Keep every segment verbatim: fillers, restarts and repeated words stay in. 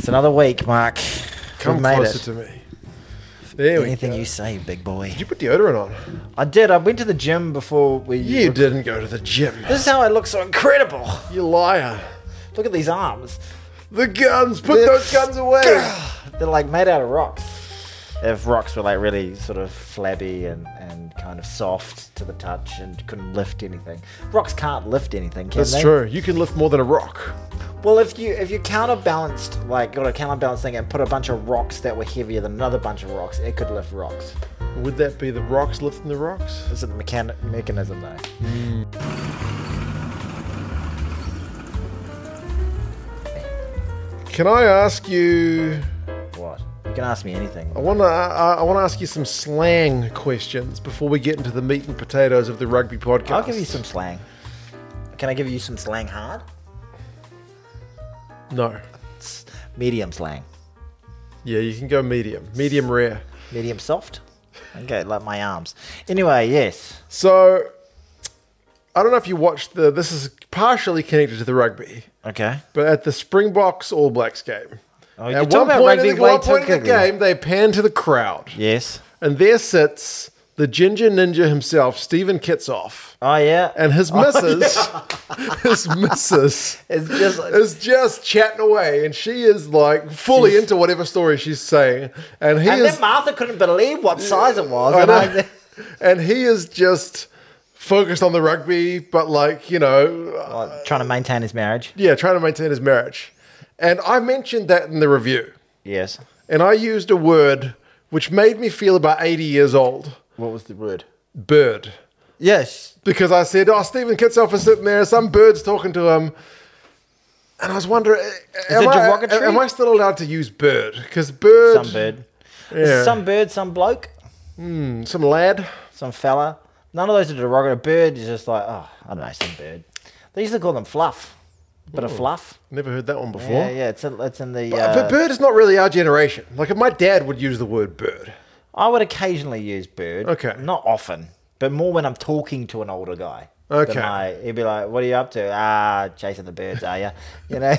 It's another week, Mark. Come We've made closer it. to me. There we Anything go. you say, big boy. Did you put deodorant on? I did. I went to the gym before we... You didn't go to the gym. This is how I look so incredible. You liar. Look at these arms. The guns. Put They're- those guns away. They're like made out of rocks. If rocks were like really sort of flabby and, and kind of soft to the touch and couldn't lift anything. Rocks can't lift anything, can That's they? true. You can lift more than a rock. Well, if you if you counterbalanced, like got a counterbalance thing and put a bunch of rocks that were heavier than another bunch of rocks, it could lift rocks. Would that be the rocks lifting the rocks? This is the mechan- mechanism though. Can I ask you? What? You can ask me anything. I want to. I, I want to ask you some slang questions before we get into the meat and potatoes of the rugby podcast. I'll give you some slang. Can I give you some slang hard? No. It's medium slang. Yeah, you can go medium. Medium rare. Medium soft? Okay, like my arms. Anyway, yes. So, I don't know if you watched the. This is partially connected to the rugby, Okay. but at the Springboks All Blacks game. Oh, you At talk one about point, rugby in the, way one too point in the quickly. game, they pan to the crowd, Yes. and there sits the Ginger Ninja himself, Stephen Kitsoff, Oh, yeah. and his missus, his missus, It's just... is just chatting away, and she is like fully She's- into whatever story she's saying, and he and is, then Martha couldn't believe what size it was. I And know. I, and he is just focused on the rugby, but like you know, well, trying to maintain his marriage. yeah, trying to maintain his marriage. And I mentioned that in the review, Yes. and I used a word which made me feel about eighty years old. What was the word? Bird. Yes. Because I said, oh, Stephen Kitsoff is sitting there, some bird's talking to him. And I was wondering, am, it I, derogatory? am I still allowed to use bird? Because bird, Some bird. Yeah. Some bird, some bloke, some lad. some fella. None of those are derogatory. Bird is just like, oh, I don't know, some bird. They used to call them fluff. Bit of fluff. Never heard that one before. Yeah, yeah, it's, in, it's in the... But, Uh, but bird is not really our generation. Like if my dad would use the word bird. I would occasionally use bird. Okay. Not often, but more when I'm talking to an older guy. Okay. Then I, he'd be like, what are you up to? Ah, chasing the birds, are you? You know?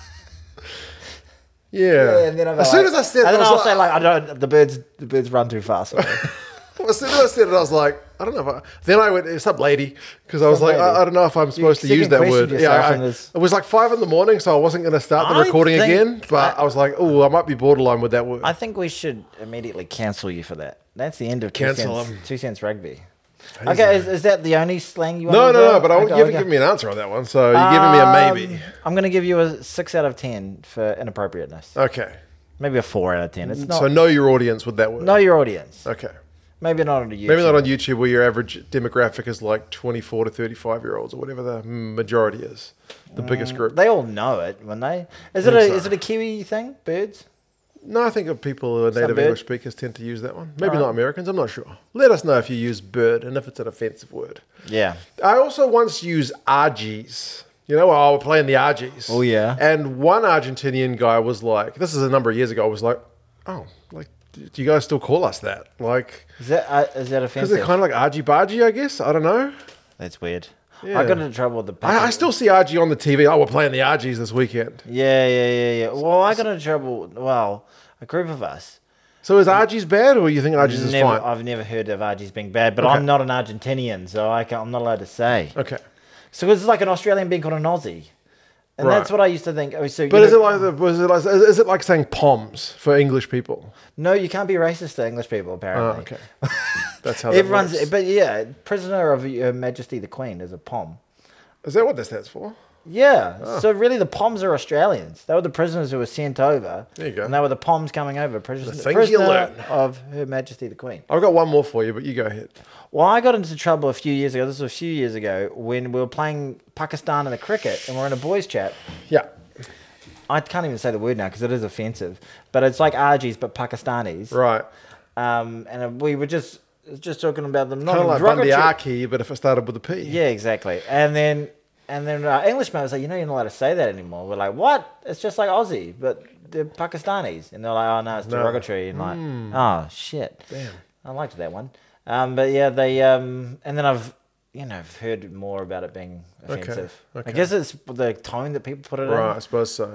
Yeah. Yeah, and then I'll be as like, soon as I said it, and I then was I'll like, say like, I don't. The birds, the birds run too fast. For me. as soon as I said it, I was like, I don't know if I. Then I went, some lady, because I was Some like, I, lady. I don't know if I'm supposed to second use that questioned word. Yeah, yourself I, in this- it was like five in the morning, so I wasn't going to start the I recording think- again. But I, I- was like, oh, I might be borderline with that word. I think we should immediately cancel you for that. That's the end of two Cancel cents. him. Two cents rugby. Okay, is, is that the only slang you want? no, to no, do? no. But I, Okay, you haven't okay. given me an answer on that one, so you're giving me a maybe. Um, I'm going to give you a six out of ten for inappropriateness. Okay. Maybe a four out of ten. It's not. So know your audience with that word. Know your audience. Okay. Maybe not on YouTube. Maybe not on YouTube where your average demographic is like twenty-four to thirty-five year olds or whatever the majority is. The biggest group. They all know it, when they. Is it a think so. is it a Kiwi thing? Birds. No, I think of people who are native bird? English speakers tend to use that one. Maybe Alright. not Americans, I'm not sure. Let us know if you use bird and if it's an offensive word. Yeah. I also once used R Gs. You know, oh, we're playing the R Gs. Oh, yeah. And one Argentinian guy was like, this is a number of years ago, was like, oh, like, do you guys still call us that? Like, Is that uh, is that because offensive? they're kind of like argy bargy, I guess. I don't know. That's weird. Yeah. I got into trouble with the. I, I still see R G on the T V. Oh, we're playing the R Gs this weekend. Yeah, yeah, yeah, yeah. Well, I got into trouble. Well, a group of us. So is R Gs bad or you think R Gs is Never, fine? I've never heard of R Gs being bad, but Okay. I'm not an Argentinian, so I can't, I'm not allowed to say. Okay. So it's like an Australian being called an Aussie, and Right. that's what I used to think. Oh, so But you is know- it like the, was it like is is it like saying poms for English people? No, you can't be racist to English people. Oh, Apparently, okay. That's how that everyone's. works. But yeah, prisoner of Her Majesty the Queen is a pom. Is that what that stands for? Yeah. Oh. So really, the Poms are Australians. They were the prisoners who were sent over. There you go. And they were the Poms coming over. Prisoner, things you prisoner learn. of Her Majesty the Queen. I've got one more for you, but you go ahead. Well, I got into trouble a few years ago. This was a few years ago when we were playing Pakistan in the cricket, and we're in a boys' chat. Yeah. I can't even say the word now because it is offensive, but it's like R Gs but Pakistanis. Right. Um, and we were just just talking about them. Not Kind of like derogatory- Bundyaki, but if it started with a P. Yeah, exactly. And then and then our Englishman was like, you know, you're not allowed to say that anymore. We're like, what? It's just like Aussie, but they're Pakistanis. And they're like, oh no, it's No. derogatory. And like, oh shit. Damn. I liked that one. Um, but yeah, they um, and then I've you know I've heard more about it being Okay, offensive. okay. I guess it's the tone that people put it Right, I in. suppose so.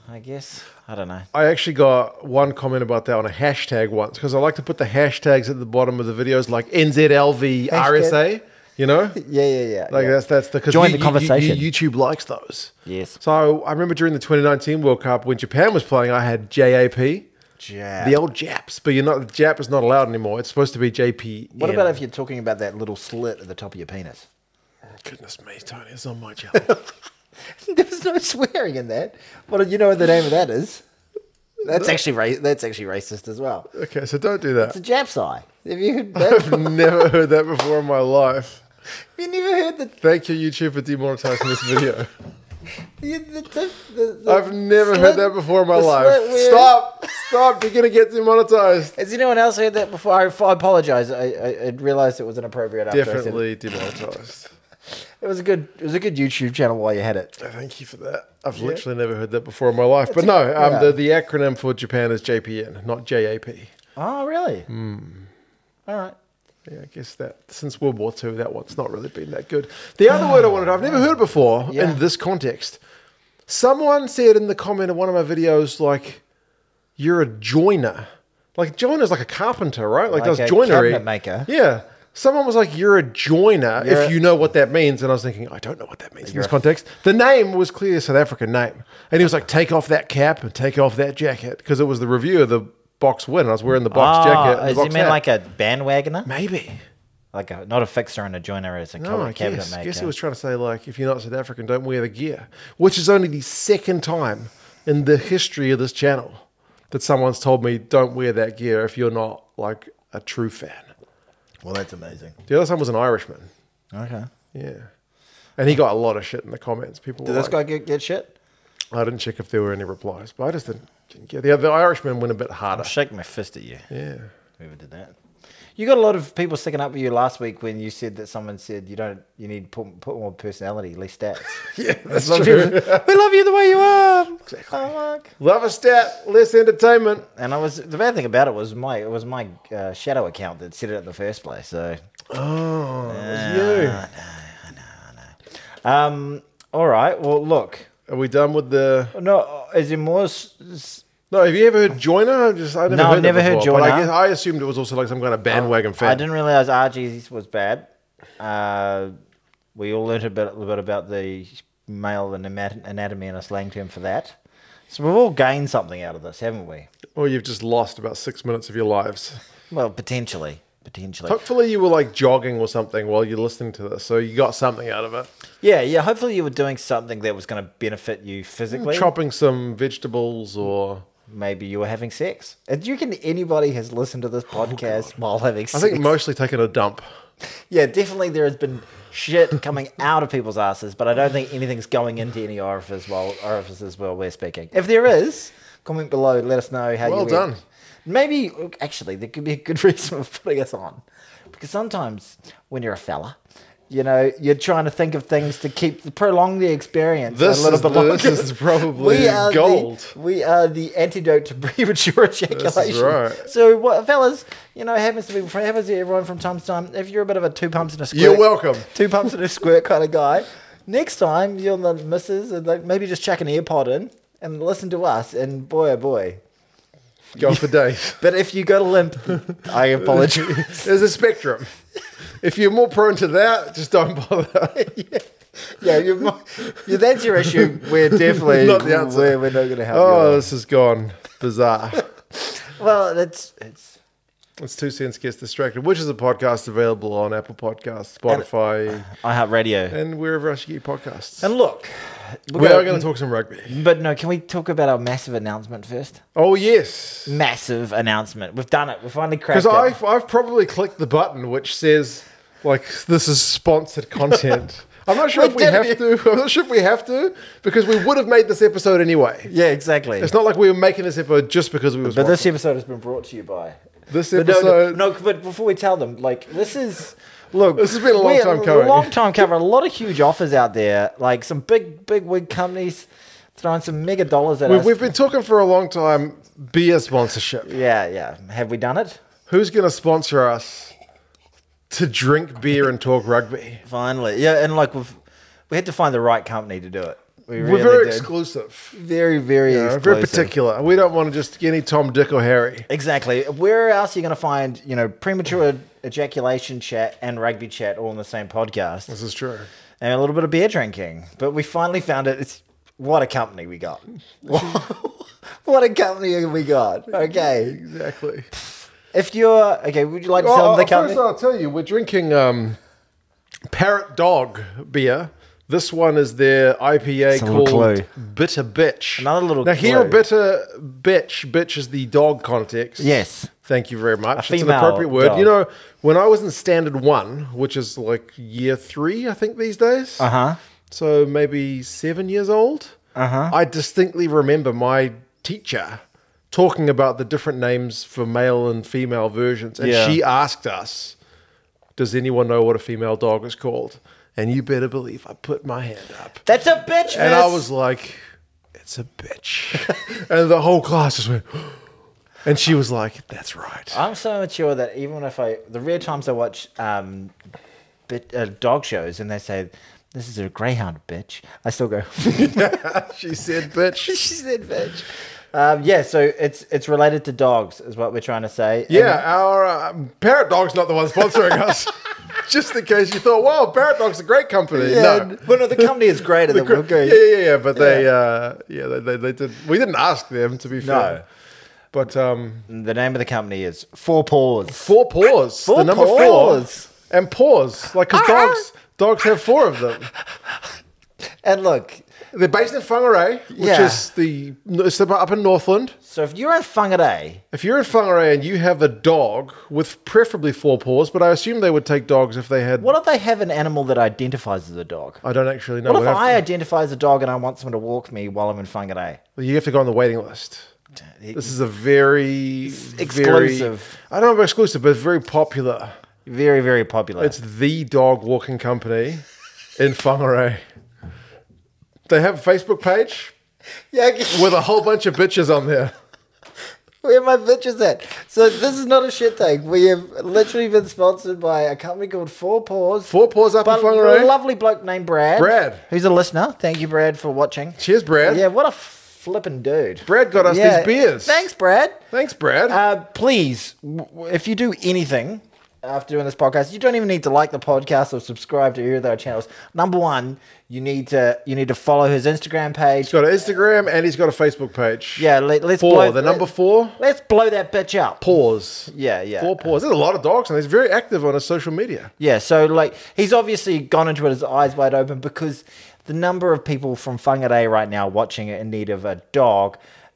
I guess. I don't know. I actually got one comment about that on a hashtag once because I like to put the hashtags at the bottom of the videos, like N Z L V R S A. You know? Yeah, yeah, yeah. Like yeah. that's that's the cause Join you, the conversation. You, you, YouTube likes those. Yes. So I remember during the twenty nineteen World Cup when Japan was playing, I had J A P. Jap. The old Japs, but you're not. Jap is not allowed anymore. It's supposed to be J P. What about if you're talking about that little slit at the top of your penis? Goodness me, Tony, it's on my channel. There's no swearing in that. Well, you know what the name of that is? That's actually ra- that's actually racist as well. Okay, so don't do that. It's a Jap's eye. Have you heard that? I've never heard that before in my life. You never heard the, Thank you, YouTube, for demonetizing this video. the, the, the, the I've never slit- heard that before in my the life. slit where- Stop! Stop! You're gonna get demonetized. Has anyone else heard that before? I, I apologize. I, I, I realized it was inappropriate. After I said it. Definitely demonetized. It was a good. It was a good YouTube channel while you had it. Thank you for that. I've literally never heard that before in my life. But no, um, yeah. the, the acronym for Japan is J P N, not J A P. Oh, really? Hmm. All right. Yeah, I guess that since World War Two, that one's not really been that good. The other word I wanted, I've never heard before Yeah. in this context. Someone said in the comment of one of my videos, like, you're a joiner. Like, joiner's like a carpenter, right? Like, Like does a joinery. cabinet maker. Yeah. Someone was like, you're a joiner, You're if a- you know what that means. And I was thinking, I don't know what that means in You're this a- context. The name was clearly a South African name. And he was like, take off that cap and take off that jacket. Because it was the review of the box win. I was wearing the box Oh, jacket. And the does he box mean hat. like a bandwagoner? Maybe. Like a not a fixer and a joiner, as a No, cabinet, I cabinet guess. I maker. guess he was trying to say, like, if you're not South African, don't wear the gear. Which is only the second time in the history of this channel that someone's told me, don't wear that gear if you're not, like, a true fan. Well, that's amazing. The other time was an Irishman. Okay. Yeah. And he got a lot of shit in the comments. People Did were this like, guy get, get shit? I didn't check if there were any replies, but I just didn't get the, the Irishman went a bit harder. I'm shaking my fist at you. Yeah. Whoever did that. You got a lot of people sticking up with you last week when you said that someone said you don't, you need put, put more personality, less stats. Yeah, that's Love true. you. We love you the way you are. Exactly. Love a stat, less entertainment. And I was the bad thing about it was my it was my uh, shadow account that said it in the first place. So Oh, it uh, was you. I know, I know, I know. Um. All right. Well, look. Are we done with the... No, is there more? s- s- No, have you ever heard Joiner? I just I never No, heard I've never that heard before, but I Joiner. guess I assumed it was also like some kind of bandwagon fan. I didn't realize R G was bad. Uh, we all learned a bit, a bit about the male and anat- anatomy and a slang term for that. So we've all gained something out of this, haven't we? Or you've just lost about six minutes of your lives. Well, potentially. Potentially. Hopefully you were like jogging or something while you're listening to this, so you got something out of it. Yeah, yeah. Hopefully you were doing something that was going to benefit you physically. Chopping some vegetables or... Maybe you were having sex. And do you reckon anybody has listened to this podcast while having I sex? think mostly taking a dump. Yeah, definitely there has been shit coming out of people's asses, but I don't think anything's going into any orifice while, orifices while we're speaking. If there is, comment below. Let us know how Well you done. went. Maybe, actually, there could be a good reason for putting us on. Because sometimes when you're a fella, you know, you're trying to think of things to keep prolong the experience This a little is bit the- longer. this is probably are gold. The, we are the antidote to premature ejaculation. right. So, what, fellas, you know, it happens to be happens to everyone from time to time. If you're a bit of a two pumps and a squirt, You're welcome. two pumps and a squirt kind of guy. Next time you're the missus, and like maybe just chuck an AirPod in and listen to us. And boy, oh boy. Go for days. But if you go to limp, I apologize. There's a spectrum. If you're more prone to that, just don't bother. yeah, yeah, you're, mo- yeah, that's your issue. We're definitely Not the answer. We're, we're not going to help Oh, you. this has gone bizarre. Well, it's it's It's Two Cents Gets Distracted, which is a podcast available on Apple Podcasts, Spotify, iHeartRadio. and wherever else you get podcasts. And look, We are going to talk some rugby. But no, can we talk about our massive announcement first? Oh, yes. Massive announcement. We've done it. We finally cracked Because it. I've, I've probably clicked the button which says, like, this is sponsored content. I'm not sure We if we did have it. to. I'm not sure if we have to, because we would have made this episode anyway. Yeah, exactly. It's not like we were making this episode just because we were But this sponsored. episode has been brought to you by. This But no, episode... no, no, but before we tell them, like, this is. Look, This has been a long we- time coming. A long time coming. A lot of huge offers out there. Like some big, big wig companies throwing some mega dollars at We've, us. we've been talking for a long time, beer sponsorship. Yeah, yeah. Have we done it? Who's going to sponsor us to drink beer and talk rugby? Finally. Yeah, and like we've we had to find the right company to do it. We We're really very did. exclusive. Very, very You know, exclusive. very particular. We don't want to just get any Tom, Dick, or Harry. Exactly. Where else are you going to find, you know, premature ejaculation chat and rugby chat all in the same podcast? This is true. And a little bit of beer drinking. But we finally found it. It's what a company we got. What a company we got. Okay. Exactly. If you're okay, would you like to tell Oh, them the first company? I'll tell you, we're drinking um, Parrot Dog beer. This one is their I P A It's a little called clue. Bitter Bitch. Another little Now here, clue. Bitter Bitch. Bitch is the dog context. Yes. Thank you very much. A It's an female appropriate word. dog. You know, when I was in Standard One, which is like year three, I think these days. Uh huh. So maybe seven years old. Uh-huh. I distinctly remember my teacher talking about the different names for male and female versions. And Yeah. she asked us, does anyone know what a female dog is called? And you better believe I put my hand up. That's a bitch, And I miss. was like, it's a bitch. And the whole class just went, and she was like, that's right. I'm so mature that even if I, the rare times I watch um, bit, uh, dog shows and they say, this is a greyhound, bitch, I still go, She said, bitch. she said bitch. Um, yeah, so it's it's related to dogs, is what we're trying to say. Yeah, our uh, Parrot Dog's not the one sponsoring us. Just in case you thought, wow, Parrot Dog's a great company. Yeah, No. well, no, the company is greater than we're Yeah, going. yeah, yeah, but they, uh, yeah, they, they, they did. We didn't ask them, to be fair. No. But um, The name of the company is Four Paws. four paws. Four the number paws. four. And paws. Like, because dogs, dogs have four of them. And look, They're based in Whangarei, which Yeah. is the, it's up in Northland. so if you're in Whangarei, If you're in Whangarei and you have a dog with preferably four paws, but I assume they would take dogs if they had. what if they have an animal that identifies as a dog? I don't actually know. What if We'd have I to- identify as a dog and I want someone to walk me while I'm in Whangarei? you have to go on the waiting list. This is a very exclusive. Very, I don't know if exclusive, but it's very popular. Very, very popular. It's the dog walking company in Whangarei. They have a Facebook page yeah, with a whole bunch of bitches on there. where my bitches at? So this is not a shit thing. We have literally been sponsored by a company called Four Paws. Four paws up But in a Whangarei. lovely bloke named Brad. Brad. Who's a listener. Thank you, Brad, for watching. Cheers, Brad. Yeah, what a flippin' dude. Brad got us Yeah, these beers. Thanks, Brad. Thanks, Brad. Uh, please, w- w- if you do anything after doing this podcast, you don't even need to like the podcast or subscribe to either of our channels. Number one, you need to you need to follow his Instagram page. He's got an Instagram and he's got a Facebook page. Yeah, let, let's Four. blow the let- number four. Let's blow that bitch up. Paws. Yeah, yeah. Four paws. There's a lot of dogs and he's very active on his social media. Yeah, so like he's obviously gone into it with his eyes wide open because the number of people from Whangarei right now watching it in need of a dog,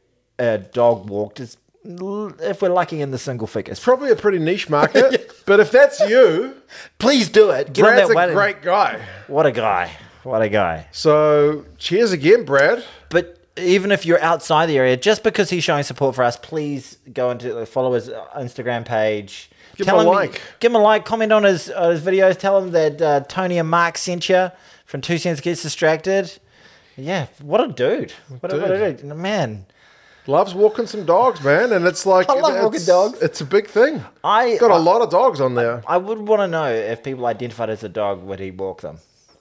a dog walked is, l- if we're lucky, in the single figures. Probably a pretty niche market, but if that's you, Please do it. Get on Brad's that a wedding. great guy. What a guy. What a guy. So cheers again, Brad. But even if you're outside the area, just because he's showing support for us, please go into follow his Instagram page. Give him a like. Give him a like. Comment on his on his videos. Tell him that uh, Tony and Mark sent you from Two Cents Gets Distracted. Yeah, what a dude. What a, what a dude. Man, Loves walking some dogs, man, and it's like I love it's, walking dogs. It's a big thing. I Got a I- lot of dogs on there. I would want to know if people identified as a dog, would he walk them?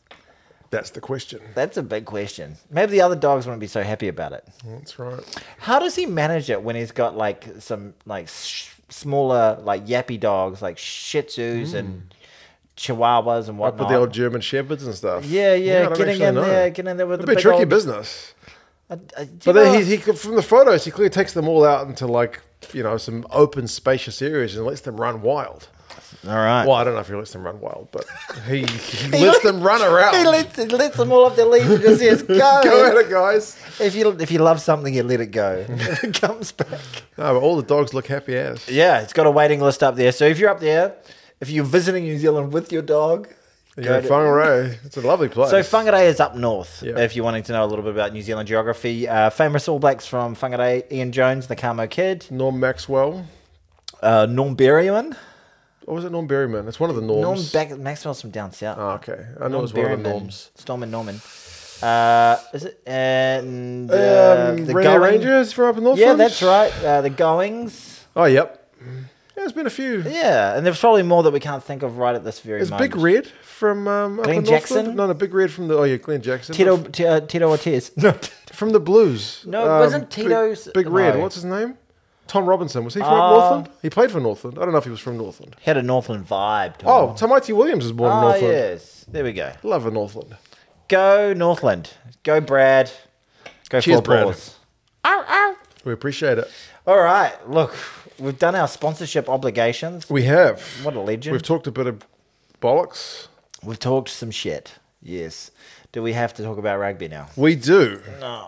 That's the question. That's a big question. Maybe the other dogs wouldn't be so happy about it. That's right. How does he manage it when he's got like some like sh- smaller like yappy dogs like Shih Tzus and Chihuahuas and Up whatnot? with the old German shepherds and stuff. yeah, yeah, I don't getting actually in know. there, getting in there with It'd the be a big tricky old, business. Uh, uh, do But you then know- he, he could- from the photos, he clearly takes them all out into like you know some open, spacious areas and lets them run wild. all right. Well, I don't know if he lets them run wild, but he, he lets them run around. He lets, he lets them all off their leash and just says, "Go." Go at it, guys. If you if you love something, you let it go. If it comes back. No, but all the dogs look happy as. Yeah, it's got a waiting list up there. So if you're up there, if you're visiting New Zealand with your dog, Yeah, to- Whangarei. It's a lovely place. So Whangarei is up north, Yeah. if you're wanting to know a little bit about New Zealand geography. Uh, famous All Blacks from Whangarei, Ian Jones, the Camo Kid, Norm Maxwell. uh, Norm Berryman. Or was it Norm Berryman? It's one of the Norm norms. Back- Maxwell's from down south. Oh, okay. I know Norm it was one of the Berryman. norms. Storm and Norman. Uh, is it? And uh, Um, the Renee Going- Rangers from up in Northland? Yeah, that's right. Uh, the Goings. Oh, yep. There's been a few. Yeah, and there's probably more that we can't think of right at this very Is moment. Big Red from um, up Glenn in Jackson? Northland? No, no, Big Red from the oh yeah, Glenn Jackson. Tito, T- uh, Tito Ortiz. No, From the Blues. No, wasn't Big- Tito's- Big, Red? no. What's his name? Tom Robinson. Was he from Uh, Northland? He played for Northland. I don't know if he was from Northland. had a Northland vibe. To Oh, him. Tamati Williams was born in oh Northland. yes. There we go. Love a Northland. Go Northland. Go Brad. Go Cheers, for Brad. balls. Ow, ow. We appreciate it. All right. Look, we've done our sponsorship obligations. We have. What a legend. We've talked a bit of bollocks. We've talked some shit. Yes. Do we have to talk about rugby now? We do, No.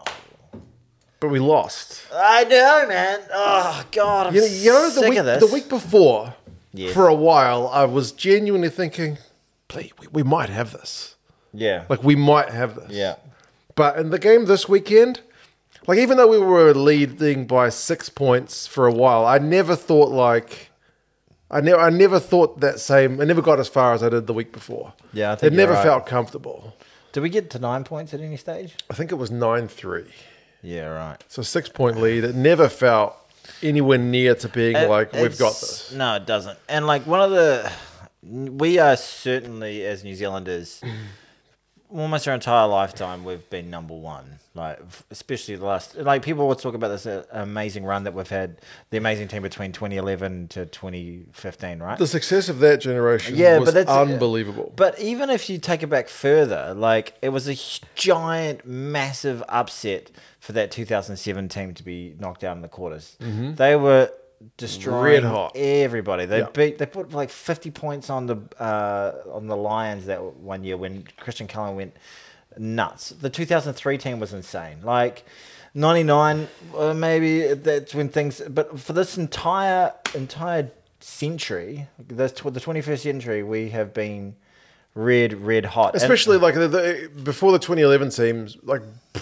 but we lost. I know, man. Oh God, I'm You know, you know the sick week of this. the week before, Yes. for a while, I was genuinely thinking, "Please, we, we might have this. Yeah. Like we might have this." Yeah. But in the game this weekend, like even though we were leading by six points for a while, I never thought like, I never, I never thought that same. I never got as far as I did the week before. Yeah, I think it you're never right. felt comfortable. Did we get to nine points at any stage? I think it was nine three. Yeah, right. So six point lead. It never felt anywhere near to being It- like we've got it's- this. No, it doesn't. And like one of the, we are certainly as New Zealanders, almost our entire lifetime we've been number one. Like especially the last, like people will talk about this uh, amazing run that we've had, the amazing team between twenty eleven to twenty fifteen, right? The success of that generation Yeah, was but that's unbelievable. But even if you take it back further, like it was a h- giant, massive upset for that two thousand seven team to be knocked out in the quarters. They were destroying Red hot. everybody. They Yeah. beat. They put like fifty points on the uh, on the Lions that one year when Christian Cullen went nuts. The two thousand three team was insane. Like ninety-nine, uh, maybe that's when things. But for this entire entire century, this tw- the twenty-first century, we have been red, red hot. And- Especially like the, the, before the twenty eleven teams, like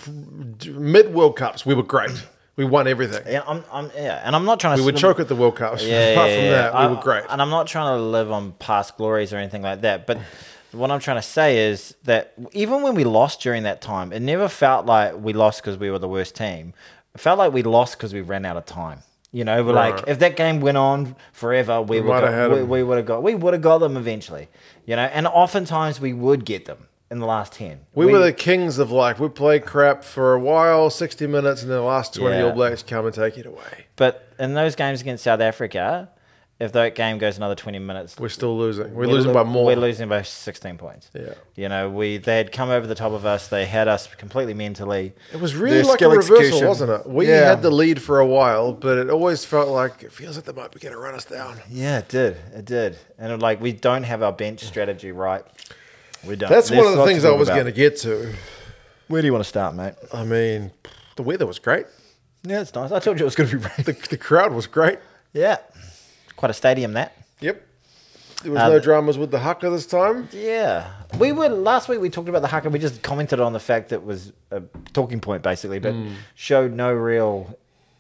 mid World Cups, we were great. We won everything. yeah, I'm, I'm, yeah, and I'm not trying to. We would sort choke at the World Cups. Yeah, Apart yeah, from yeah. that, I- we were great. And I'm not trying to live on past glories or anything like that. But what I'm trying to say is that even when we lost during that time, it never felt like we lost because we were the worst team. It felt like we lost because we ran out of time. You know, we're Right. like if that game went on forever, we, We would might have got, had we, them. we would have got we would have got them eventually. You know, and oftentimes we would get them in the last ten. we, were the kings of like, we play crap for a while, sixty minutes, and then the last twenty Yeah. All Blacks come and take it away. But in those games against South Africa, if that game goes another twenty minutes, We're still losing. We're, We're losing lo- by more. We're losing by sixteen points. Yeah. You know, we they had come over the top of us. They had us completely mentally. It was really Their like a skill reversal, execution. wasn't it? We Yeah. had the lead for a while, but it always felt like it feels like they might be going to run us down. Yeah, it did. It did. And it, like we don't have our bench strategy right. We don't. That's There's one of the lots things to I talk was about. going to get to. Where do you want to start, mate? I mean, the weather was great. Yeah, it's nice. I told you it was going to be rain. The, the crowd was great. Yeah, quite a stadium that. Yep. There was Uh, no dramas with the haka this time. Yeah, we were last week. We talked about the haka. We just commented on the fact that it was a talking point basically, but Hmm. showed no real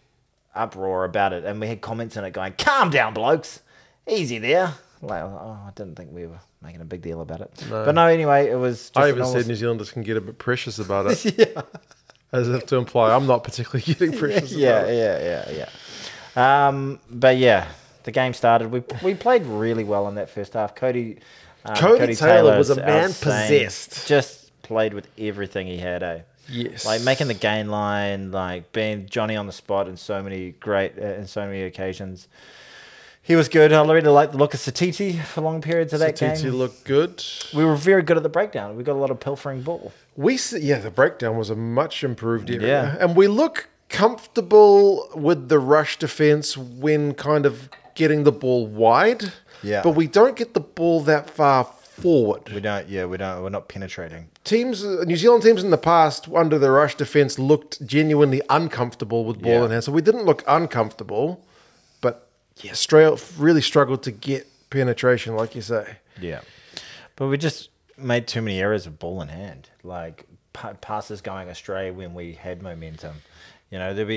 uproar about it. And we had comments in it going, "Calm down, blokes, easy there." Like, oh, I didn't think we were making a big deal about it. No. But no, anyway, it was. Just I an even almost- said New Zealanders can get a bit precious about it, yeah, as if to imply I'm not particularly getting precious yeah, about it. yeah, yeah, yeah. Um, but yeah, the game started. We we played really well in that first half. Cody. Um, Cody Taylor was a is man outsane. possessed. Just played with everything he had, eh? Yes. Like making the gain line, like being Johnny on the spot in so many great, uh, in so many occasions. He was good. I really liked the look of Satiti for long periods of that Satiti game. looked good. We were very good at the breakdown. We got a lot of pilfering ball. We s- yeah, the breakdown was a much improved area, Yeah. and we look comfortable with the rush defense when kind of getting the ball wide. Yeah. but we don't get the ball that far forward. We don't. Yeah, we don't. We're not penetrating. Teams, uh, New Zealand teams in the past under the rush defense looked genuinely uncomfortable with ball Yeah. in hand. So we didn't look uncomfortable, but yeah, Australia really struggled to get penetration, like you say. Yeah, but we just made too many errors of ball in hand, like pa- passes going astray when we had momentum. You know, there'd be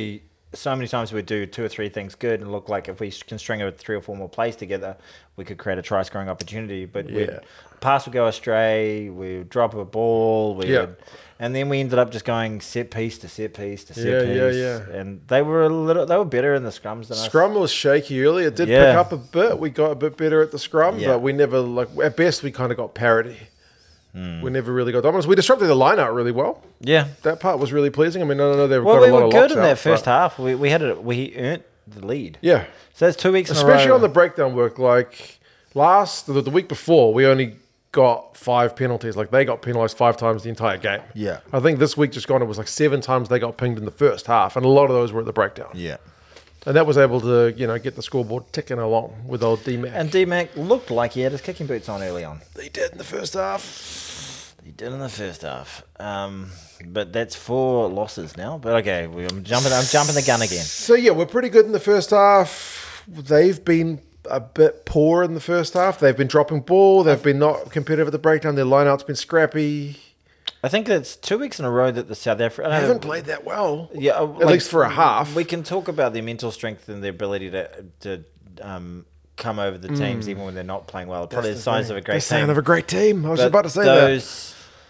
so many times we'd do two or three things good and look like if we can string out three or four more plays together, we could create a try scoring opportunity. But Yeah. we'd, pass would go astray, we would drop a ball, we Yeah. would, and then we ended up just going set piece to set piece to set Yeah, piece. yeah, yeah. And they were a little, they were better in the scrums than us. Scrum was shaky early. It did Yeah. pick up a bit. We got a bit better at the scrum, Yeah. but we never like at best we kind of got parity. Hmm. We never really got dominance. We disrupted the line out really well. Yeah. That part was really pleasing. I mean, I don't know they've Well, got we a lot were of good locks in out, that first but- half. We we had it. We earned the lead. Yeah, So that's two weeks in a especially row. on the breakdown work. Like last the, the week before, we only got five penalties. Like they got penalised five times the entire game. Yeah. I think this week just gone, it was like seven times they got pinged in the first half, and a lot of those were at the breakdown. Yeah. And that was able to, you know, get the scoreboard ticking along with old D-Mac. And D-Mac looked like he had his kicking boots on early on. they did in the first half. He did in the first half. Um, but that's four losses now. But okay, we, I'm jumping. I'm jumping the gun again. So yeah, we're pretty good in the first half. They've been a bit poor in the first half. They've been dropping ball. They've been not competitive at the breakdown. Their lineout's been scrappy. I think that's two weeks in a row that the South Africa They haven't played that well. Yeah, uh, at least for a half. We can talk about their mental strength and their ability to to um, come over the teams even when they're not playing well. Probably the signs of a They're great sign team. of a great team. I was But about to say those,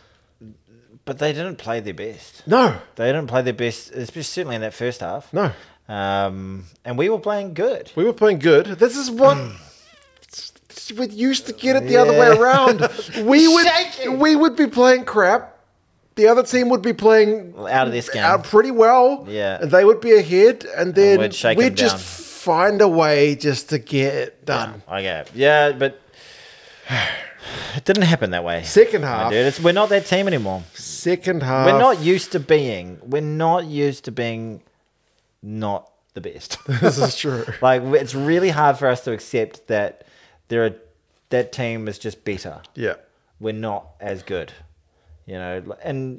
but they didn't play their best. that. No, They didn't play their best, especially certainly in that first half. no. Um, and we were playing good. We were playing good. This is what we used to get it the other way Yeah. around. We would Shaking. we would be playing crap. The other team would be playing Out of their skin. out pretty well. Yeah. And they would be ahead, and then we'd shake we'd them just down. find a way just to get it done. Okay. Yeah, but it didn't happen that way. Second my half. dude. It's, we're not that team anymore. Second half. We're not used to being. We're not used to being not the best. This is true. Like it's really hard for us to accept that there are that team is just better. Yeah. We're not as good, you know. And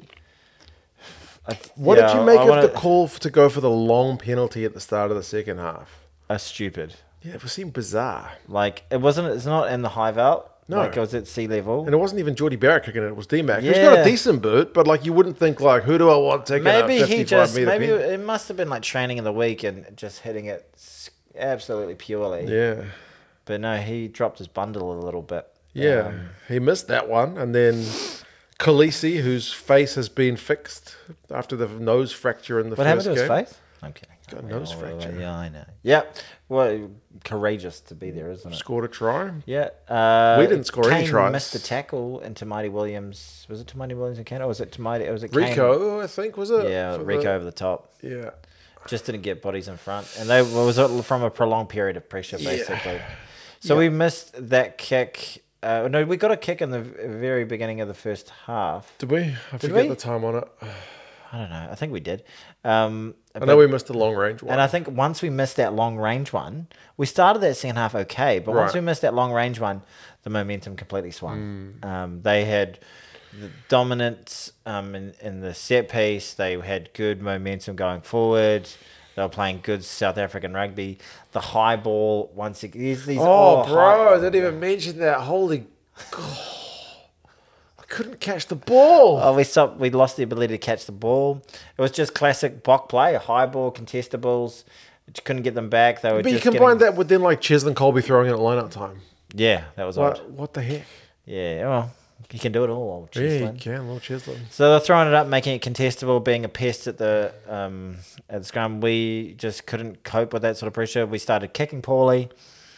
I, What yeah, did you make I of wanna- the call f- to go for the long penalty at the start of the second half? A stupid. Yeah, it seemed bizarre. Like it wasn't. It's not in the high out. No. Like it was at sea level. And it wasn't even Geordie Barrett kicking it, it was D-Mac. He's got Yeah. a decent boot, but like you wouldn't think like, who do I want taking a Maybe fifty-five he just. meter Maybe pen? it must have been like training in the week and just hitting it s- absolutely purely. Yeah. But no, he dropped his bundle a little bit. Yeah. Um, he missed that one. And then Khaleesi, whose face has been fixed after the nose fracture in the what happened first to his game. face? I'm kidding. Got a I nose know, fracture. Yeah, I know. Yep. Well, courageous to be there, isn't it? Scored a try. Yeah. Uh, We didn't score any Kane tries. missed the tackle into Mighty Williams. Was it to Mighty Williams and Kane? Or was it to Mighty? Was it Kane? Rico, I think, was it? Yeah, For Rico the- over the top. yeah. Just didn't get bodies in front. And they well, was it from a prolonged period of pressure, Yeah. basically. So Yeah. we missed that kick. Uh, no, we got a kick in the v- very beginning of the first half. Did we? I Did forget we? the time on it. I don't know. I think we did. Um, I know we missed a long range one. And I think once we missed that long range one, we started that second half okay, but once Right. we missed that long range one, the momentum completely swung. Hmm. Um, they had the dominance um, in, in the set piece. They had good momentum going forward. They were playing good South African rugby. The high ball, once again, these, these oh, high- bro, I didn't even mention that. Holy God. I couldn't catch the ball. Oh, we stopped. We lost the ability to catch the ball. It was just classic block play, high ball, contestables. Couldn't get them back. They were but you just combine getting, that with then like Cheslin Colby throwing in at line-out time. Yeah, that was odd. What, what the heck? Yeah, well, you can do it all, old Yeah, Cheslin. you can, little Cheslin. So they're throwing it up, making it contestable, being a pest at the um, at the scrum. We just couldn't cope with that sort of pressure. We started kicking poorly.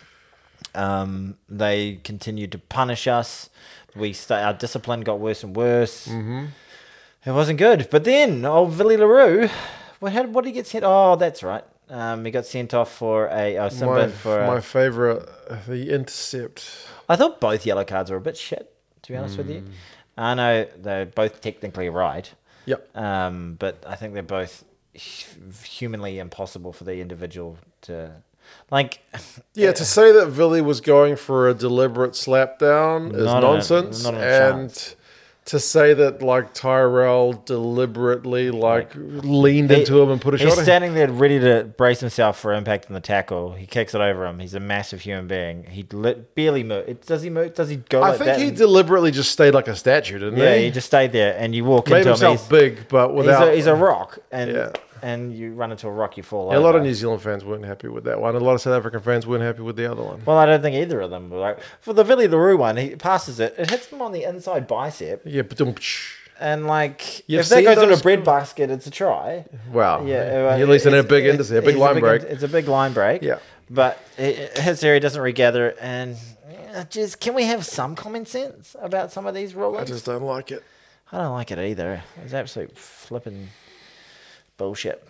Um, they continued to punish us. We sta our discipline got worse and worse. Mm-hmm. It wasn't good. But then, old Villy LaRue, what, how, what did he get sent? Oh, that's right. Um, he got sent off for a oh, My, Simban for my a, favourite, uh, the intercept. I thought both yellow cards were a bit shit, to be honest with you. I know they're both technically right, Yep. um, but I think they're both hu- humanly impossible for the individual to... Like, Yeah, to say that Villy was going for a deliberate slap down is Not a- nonsense. not a and chance. to say that like Tyrell deliberately like, leaned he- into him and put a he's shot at him. standing there ready to brace himself for impact in the tackle. He kicks it over him. He's a massive human being. He li- barely move. Does he move? Does he go I like think that? he and- deliberately just stayed like a statue, didn't Yeah, he? he just stayed there, and you walk Made into him. himself He's, big, but he's, without... a, he's a rock, and Yeah. and you run into a rock, you fall Yeah, a over. lot of New Zealand fans weren't happy with that one. A lot of South African fans weren't happy with the other one. Well, I don't think either of them were like for the Billy LaRue one. He passes it, it hits him on the inside bicep, Yeah, but don't- and like You've if that seen goes in a those- bread basket, it's a try. wow. Yeah, At least in a it's- big it's- industry, a big it's line break. It's a big line break. Yeah. But it, it hits there, he doesn't regather it, and yeah, just can we have some common sense about some of these rulings? I just don't like it. I don't like it either. It's absolute flipping bullshit.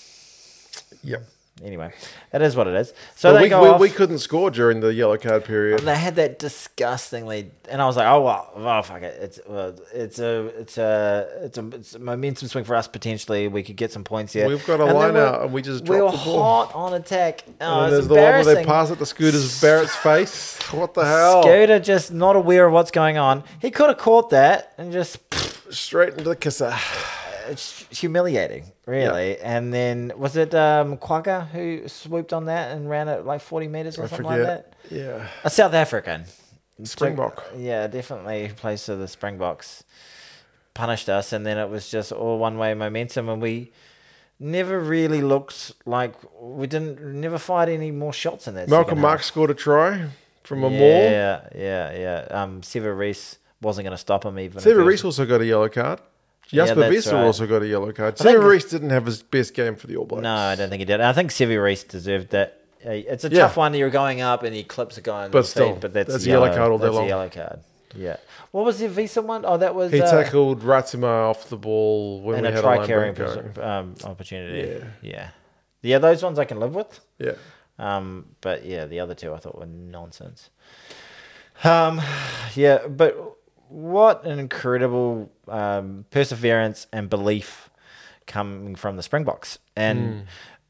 Yep. Anyway, it is what it is. So But they we, go we, off. we couldn't score during the yellow card period. They had that disgustingly, and I was like, "Oh well, oh fuck it, it's well, it's a it's a it's a it's a momentum swing for us potentially. We could get some points here. We've got a And then line we're- out and we just we were dropped the ball. hot on attack. Oh, and it's there's the one where embarrassing. they pass it to Scooter's Barrett's face. What the hell? Scooter just not aware of what's going on. He could have caught that and just. Straight into the kisser. It's humiliating, really. And then was it um, Quagga who swooped on that and ran it like forty meters or I something forget. like that? Yeah. A South African. Springbok. Yeah, definitely plays to the Springboks. Punished us, and then it was just all one-way momentum, and we never really looked like we didn't never fired any more shots in that. Malcolm second Marx half. scored a try from a maul. Yeah, yeah, yeah. Um, Sever Reese wasn't going to stop him even. if Sever he was- Reese also got a yellow card. Yeah, Jasper that's Vester right. also got a yellow card. think- Sever Reese didn't have his best game for the All Blacks. No, I don't think he did. I think Sever Reese deserved that. Uh, It's a Yeah. tough one. You're going up and he clips a guy on But the still, feet, but that's, that's a yellow card all day that's long. a yellow card. Yeah. What was the Visa one? Oh, that was He uh, tackled Ratsuma off the ball when in we a had a try line carrying break going. pos- um, opportunity. Yeah. yeah, yeah. Those ones I can live with. Yeah. Um, but yeah, the other two I thought were nonsense. Um, yeah, but what an incredible um, perseverance and belief coming from the Springboks, and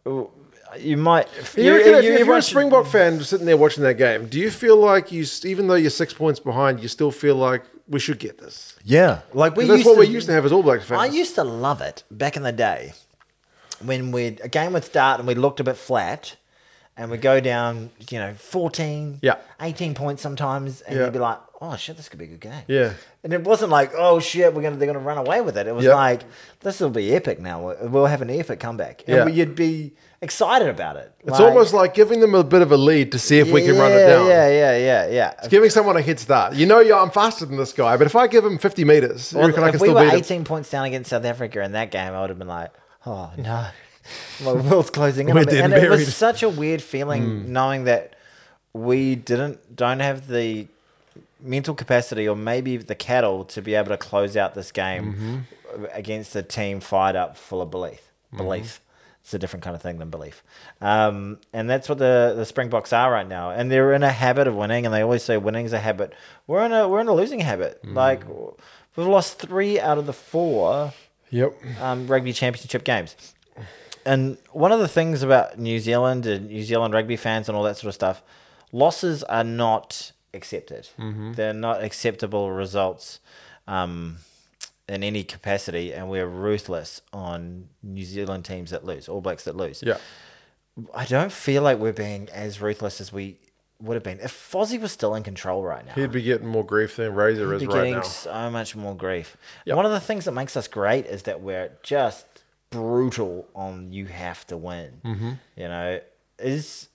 you might. Hmm. You reckon if, if you're a watch- Springbok fan sitting there watching that game, do you feel like you, even though you're six points behind, you still feel like we should get this? Yeah, like we 'Cause that's used what to, we used to have as All Blacks fans. I used to love it back in the day when we a game would start and we looked a bit flat and we go down, you know, fourteen, Yeah. eighteen points sometimes, and Yeah. you'd be like, oh shit, this could be a good game. Yeah. And it wasn't like, oh shit, we're gonna they're gonna run away with it. It was Yep. like, this will be epic now. We'll- We'll have an epic comeback, and Yeah. we- you'd be excited about it. It's almost like giving them a bit of a lead to see if we can run it Yeah, down. Yeah, yeah, yeah, yeah. It's giving someone a head start. You know, yeah, I'm faster than this guy, but if I give him fifty meters, you Well, reckon I if can we still were beat him? eighteen points down against South Africa in that game, I would have been like, oh no, my world's closing in. We're on me. dead And and it buried. was such a weird feeling knowing that we didn't don't have the mental capacity or maybe the cattle to be able to close out this game against a team fired up full of belief. Belief. It's a different kind of thing than belief. Um, and that's what the, the Springboks are right now. And they're in a habit of winning, and they always say winning's a habit. We're in a we're in a losing habit. Like we've lost three out of the four Yep. um, rugby championship games. And one of the things about New Zealand and New Zealand rugby fans and all that sort of stuff, losses are not accepted. They're not acceptable results um, in any capacity, and we're ruthless on New Zealand teams that lose, All Blacks that lose. Yeah. I don't feel like we're being as ruthless as we would have been. If Fozzie was still in control right now, He'd be getting more grief than Razor is be right getting now. so much more grief. Yep. One of the things that makes us great is that we're just brutal on you have to win. Mm-hmm. You know, is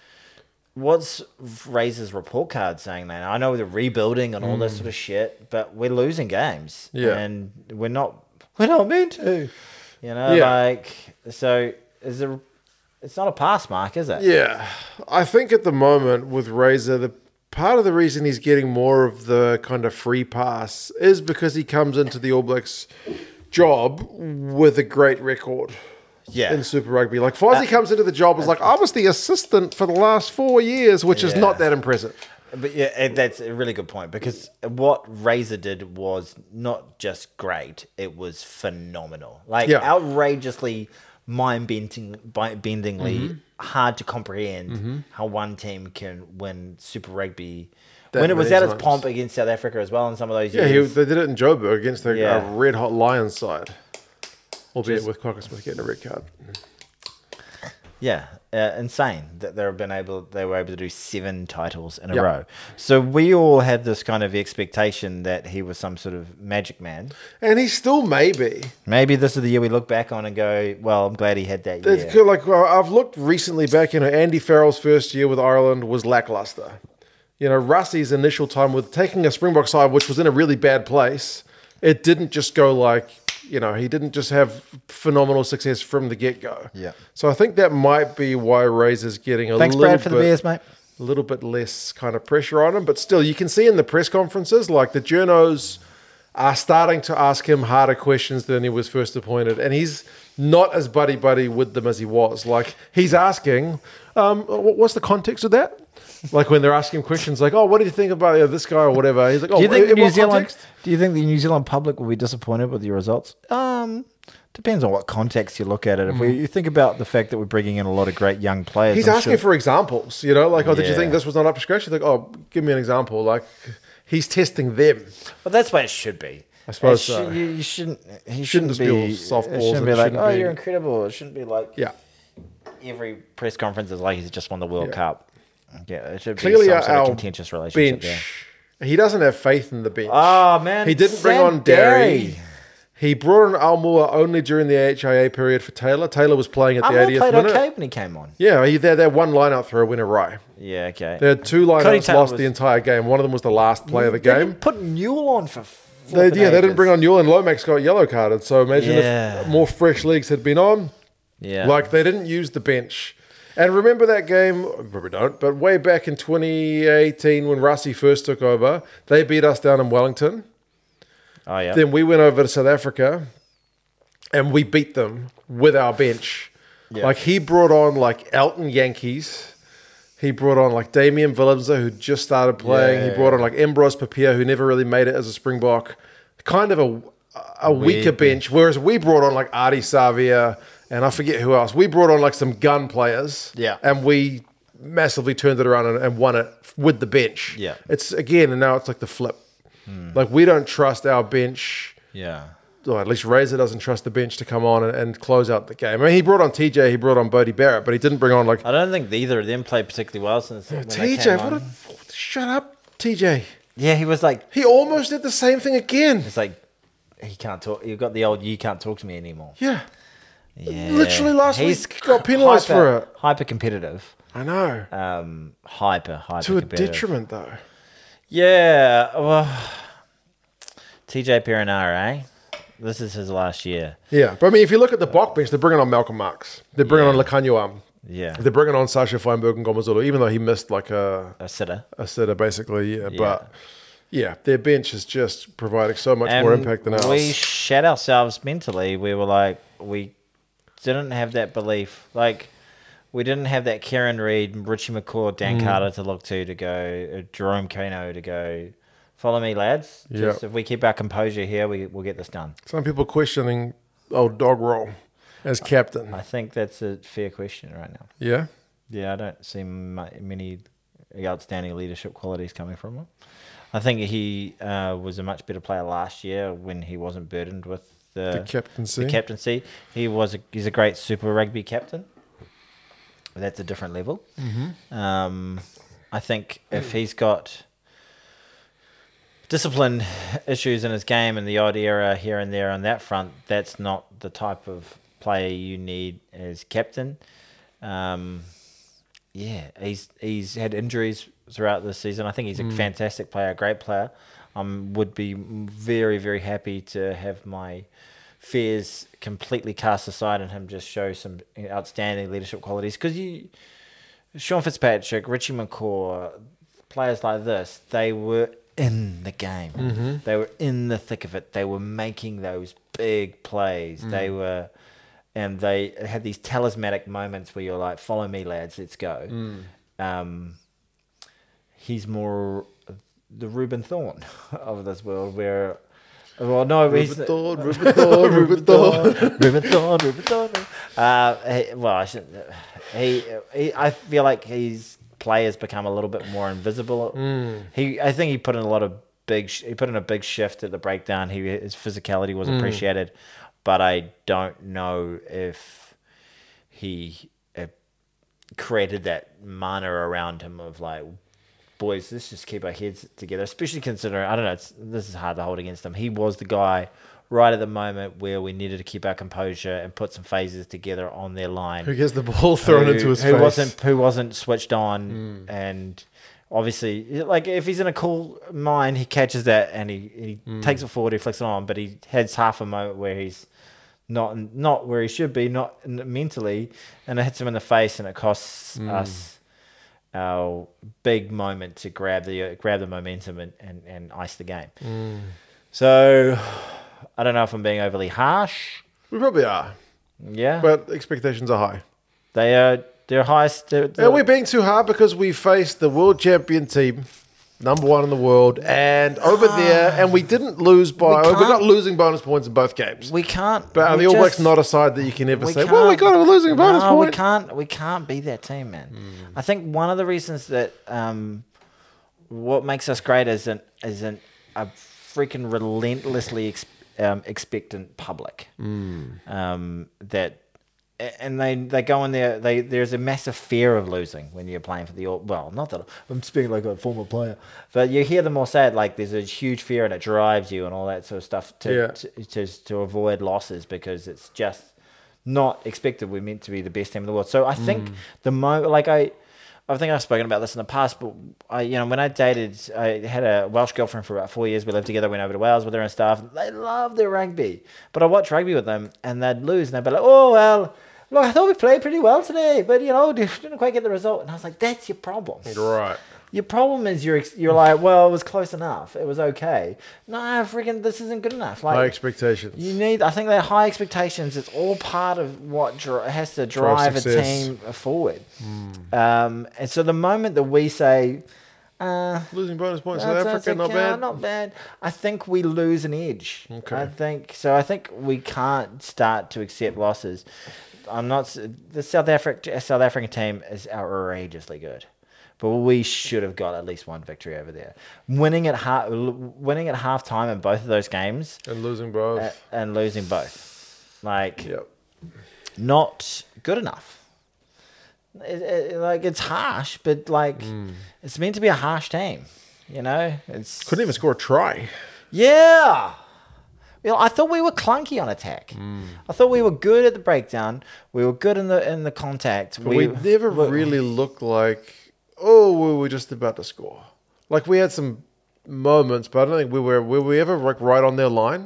what's Razor's report card saying that? I know they're rebuilding and all this sort of shit, but we're losing games. Yeah. And we're not we're not meant to. You know, Yeah. like so is there it's not a pass mark, is it? Yeah. I think at the moment with Razor, the part of the reason he's getting more of the kind of free pass is because he comes into the All Blacks job with a great record. Yeah. In Super Rugby. Like Fozzie comes into the job as like, I was the assistant for the last four years, which is Yeah. not that impressive. But yeah, and that's a really good point, because what Razor did was not just great; it was phenomenal, like Yeah. outrageously mind-bending, bendingly Mm-hmm. hard to comprehend how one team can win Super Rugby That when it was many at its times. pomp against South Africa as well in some of those Yeah, he, years. they did it in Joburg against a, Yeah. a red hot Lions side. Albeit Just- with Cocker Smith getting a red card. Yeah, uh, insane that they've been able they were able to do seven titles in a Yep. row. So we all had this kind of expectation that he was some sort of magic man. And he still may be. Maybe this is the year we look back on and go, well, I'm glad he had that year. It's good, like well, I've looked recently back. You know, Andy Farrell's first year with Ireland was lackluster. You know, Russie's initial time with taking a Springbok side, which was in a really bad place, it didn't just go like, you know, he didn't just have phenomenal success from the get-go. Yeah. So I think that might be why Razor's getting a Thanks, little Brad, for bit, the beers, mate. a little bit less kind of pressure on him. But still, you can see in the press conferences, like the journos are starting to ask him harder questions than he was first appointed. And he's not as buddy-buddy with them as he was. Like, he's asking, um, wh- what's the context of that? Like when they're asking questions like, oh, what do you think about you know, this guy or whatever? He's like, oh, Do you think in the New what Zealand? context? Do you think the New Zealand public will be disappointed with your results? Um, depends on what context you look at it. If we you think about the fact that we're bringing in a lot of great young players, He's I'm asking sure- for examples, you know, like, oh, did you Yeah. think this was not up to scratch? He's like, oh, give me an example. Like, he's testing them. Well, that's what it should be. I suppose It so. should- You, you shouldn't. He Shouldn't shouldn't, just be. be all softballs It shouldn't and be like, shouldn't oh, be- you're incredible. It shouldn't be like Yeah. every press conference is like he's just won the World Yeah. Cup. Yeah, it should Clearly, be some our, sort of our contentious relationship bench, there. he doesn't have faith in the bench. Oh man, He didn't bring Sam on Derry. Derry. He brought on Almua only during the H I A period for Taylor. Taylor was playing at the Almond eightieth played minute. okay when he came on. Yeah, he, they had that one line-out throw win a right. Yeah, okay. They had two Cody line-outs, Taylor lost was- the entire game. One of them was the last play of the They game. didn't put Newell on for. They, flipping yeah, they didn't bring ages. on Newell, and Lomax got yellow carded. So imagine Yeah. if more fresh legs had been on. Yeah, Like, they didn't use the bench. And remember that game, probably don't, but way back in twenty eighteen when Russie first took over, they beat us down in Wellington. oh yeah. Then we went over to South Africa and we beat them with our bench. Yeah. Like, he brought on, like, Elton Yankees. He brought on, like, Damian Willemse, who just started playing. Yeah. He brought on, like, Ambrose Papia, who never really made it as a Springbok. Kind of a, a weaker Weird. bench. Whereas we brought on, like, Artie Savia and I forget who else. We brought on, like, some gun players. Yeah. And we massively turned it around and, and won it with the bench. Yeah. It's, again, and now it's like the flip. Like, we don't trust our bench. yeah. Or at least Razor doesn't trust the bench to come on and, and close out the game. I mean, he brought on T J, he brought on Bodie Barrett, but he didn't bring on, like, I don't think either of them played particularly well since when they T J. came What on. a, shut up, T J. Yeah, he was like, He almost did the same thing again. it's like he can't talk. You've got the old "you can't talk to me anymore." Yeah. Yeah, Literally last week got penalised for it. Hyper competitive, I know. um, hyper hyper To a competitive. detriment, though. Yeah, well, T J Perinara, eh? This is his last year. Yeah. But I mean, if you look at the Bok bench, they're bringing on Malcolm Marks. They're bringing on Lekanyuam. Yeah, They're bringing on Sasha Feinberg and Gomazulu, even though he missed like a, a sitter. a sitter, basically. Yeah. Yeah. But yeah, their bench is just providing so much more impact than ours. We shat ourselves mentally. We were like, we didn't have that belief. Like, we didn't have that Kieran Reid, Richie McCaw, Dan Mm. Carter to look to to go, uh, Jerome Kano to go. Follow me, lads. Just Yep. if we keep our composure here, we we'll get this done. Some people questioning old dog roll as captain. I think that's a fair question right now. Yeah. Yeah, I don't see mu- many outstanding leadership qualities coming from him. I think he uh, was a much better player last year when he wasn't burdened with the, The captaincy. the captaincy. He was a, he's a great Super Rugby captain. That's a different level. Mm-hmm. Um, I think if he's got discipline issues in his game and the odd error here and there on that front, that's not the type of player you need as captain. Um, yeah, he's he's had injuries throughout this season. I think he's a fantastic player, a great player. I um, would be very, very happy to have my fears completely cast aside and him just show some outstanding leadership qualities. Because you, Sean Fitzpatrick, Richie McCaw, players like this, they were in the game. Mm-hmm. They were in the thick of it. They were making those big plays. Mm. They were, and they had these talismanic moments where you're like, "Follow me, lads, let's go." Mm. Um, he's more the Reuben Thorne of this world, where, well, no, he's Ruben Thorne, Ruben Thorne, Ruben Thorne. Reuben Thorne, Reuben Thorne. Uh, he, well, I should. He, he, I feel like his players become a little bit more invisible. Mm. He, I think he put in a lot of big. sh- He put in a big shift at the breakdown. He, his physicality was appreciated, but I don't know if he. Uh, created that mana around him of like, boys, let's just keep our heads together, especially considering, I don't know, it's, this is hard to hold against him. He was the guy right at the moment where we needed to keep our composure and put some phases together on their line. Who gets the ball thrown who, into his who face. Wasn't, who wasn't switched on. Mm. And obviously, like if he's in a cool mind, he catches that and he, he Mm. takes it forward, he flicks it on, but he has half a moment where he's not not where he should be, not mentally, and it hits him in the face and it costs Mm. us our big moment to grab the uh, grab the momentum and, and, and ice the game. Mm. So I don't know if I'm being overly harsh. We probably are, Yeah, but expectations are high. they are they're highest. They're, they're, Are we being too hard because we faced the world champion team, number one in the world, and over there, and we didn't lose by. We We're can't- not losing bonus points in both games. we can't. But are we the All Blacks just- not a side that you can ever we say, well, we can't- got a losing bonus no, point? we can't. We can't be that team, man. I think one of the reasons that um, what makes us great isn't isn't a freaking relentlessly ex- um, expectant public. Um, that and they, they go in there. They there's a massive fear of losing when you're playing for the All. Well, not that I'm speaking like a former player, but you hear them all say it like there's a huge fear and it drives you and all that sort of stuff to Yeah. to, to to avoid losses because it's just not expected. We're meant to be the best team in the world. So I think the mo like I. I think I've spoken about this in the past, but I, you know, when I dated, I had a Welsh girlfriend for about four years. We lived together, went over to Wales with her and stuff. They loved their rugby, but I watched rugby with them, and they'd lose, and they'd be like, "Oh well, look, I thought we played pretty well today, but you know, didn't quite get the result." And I was like, "That's your problem. Right. Your problem is you're ex- you're like, well, it was close enough. It was okay. No, freaking, this isn't good enough. Like, High expectations. you need, I think that high expectations is all part of what dri- has to drive a success. team forward. Um, and so the moment that we say, uh, Losing bonus points in that's- Africa, that's not okay, bad. not bad, I think we lose an edge. Okay. I think so. I think we can't start to accept losses. I'm not. s- The South Africa South African team is outrageously good. But we should have got at least one victory over there. Winning at half, winning at half time in both of those games And losing both. uh, and losing both, like Yep. not good enough. It, it, like it's harsh, but like it's meant to be a harsh team. You know, it's Couldn't even score a try. yeah. You know, I thought we were clunky on attack. I thought we were good at the breakdown. We were good in the in the contact. But we, never we- really looked like, oh, we were just about to score. Like we had some moments, but I don't think we were. Were we ever like right on their line?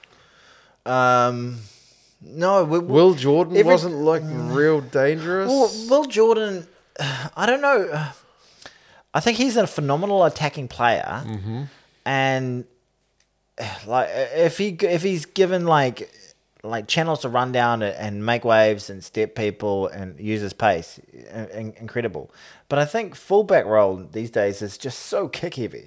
Um, no, we, Will Jordan Every- wasn't like real dangerous. Well, Will Jordan, I don't know. I think he's a phenomenal attacking player, and like if he if he's given like like channels to run down and make waves and step people and use his pace, in- incredible. But I think fullback role these days is just so kick heavy.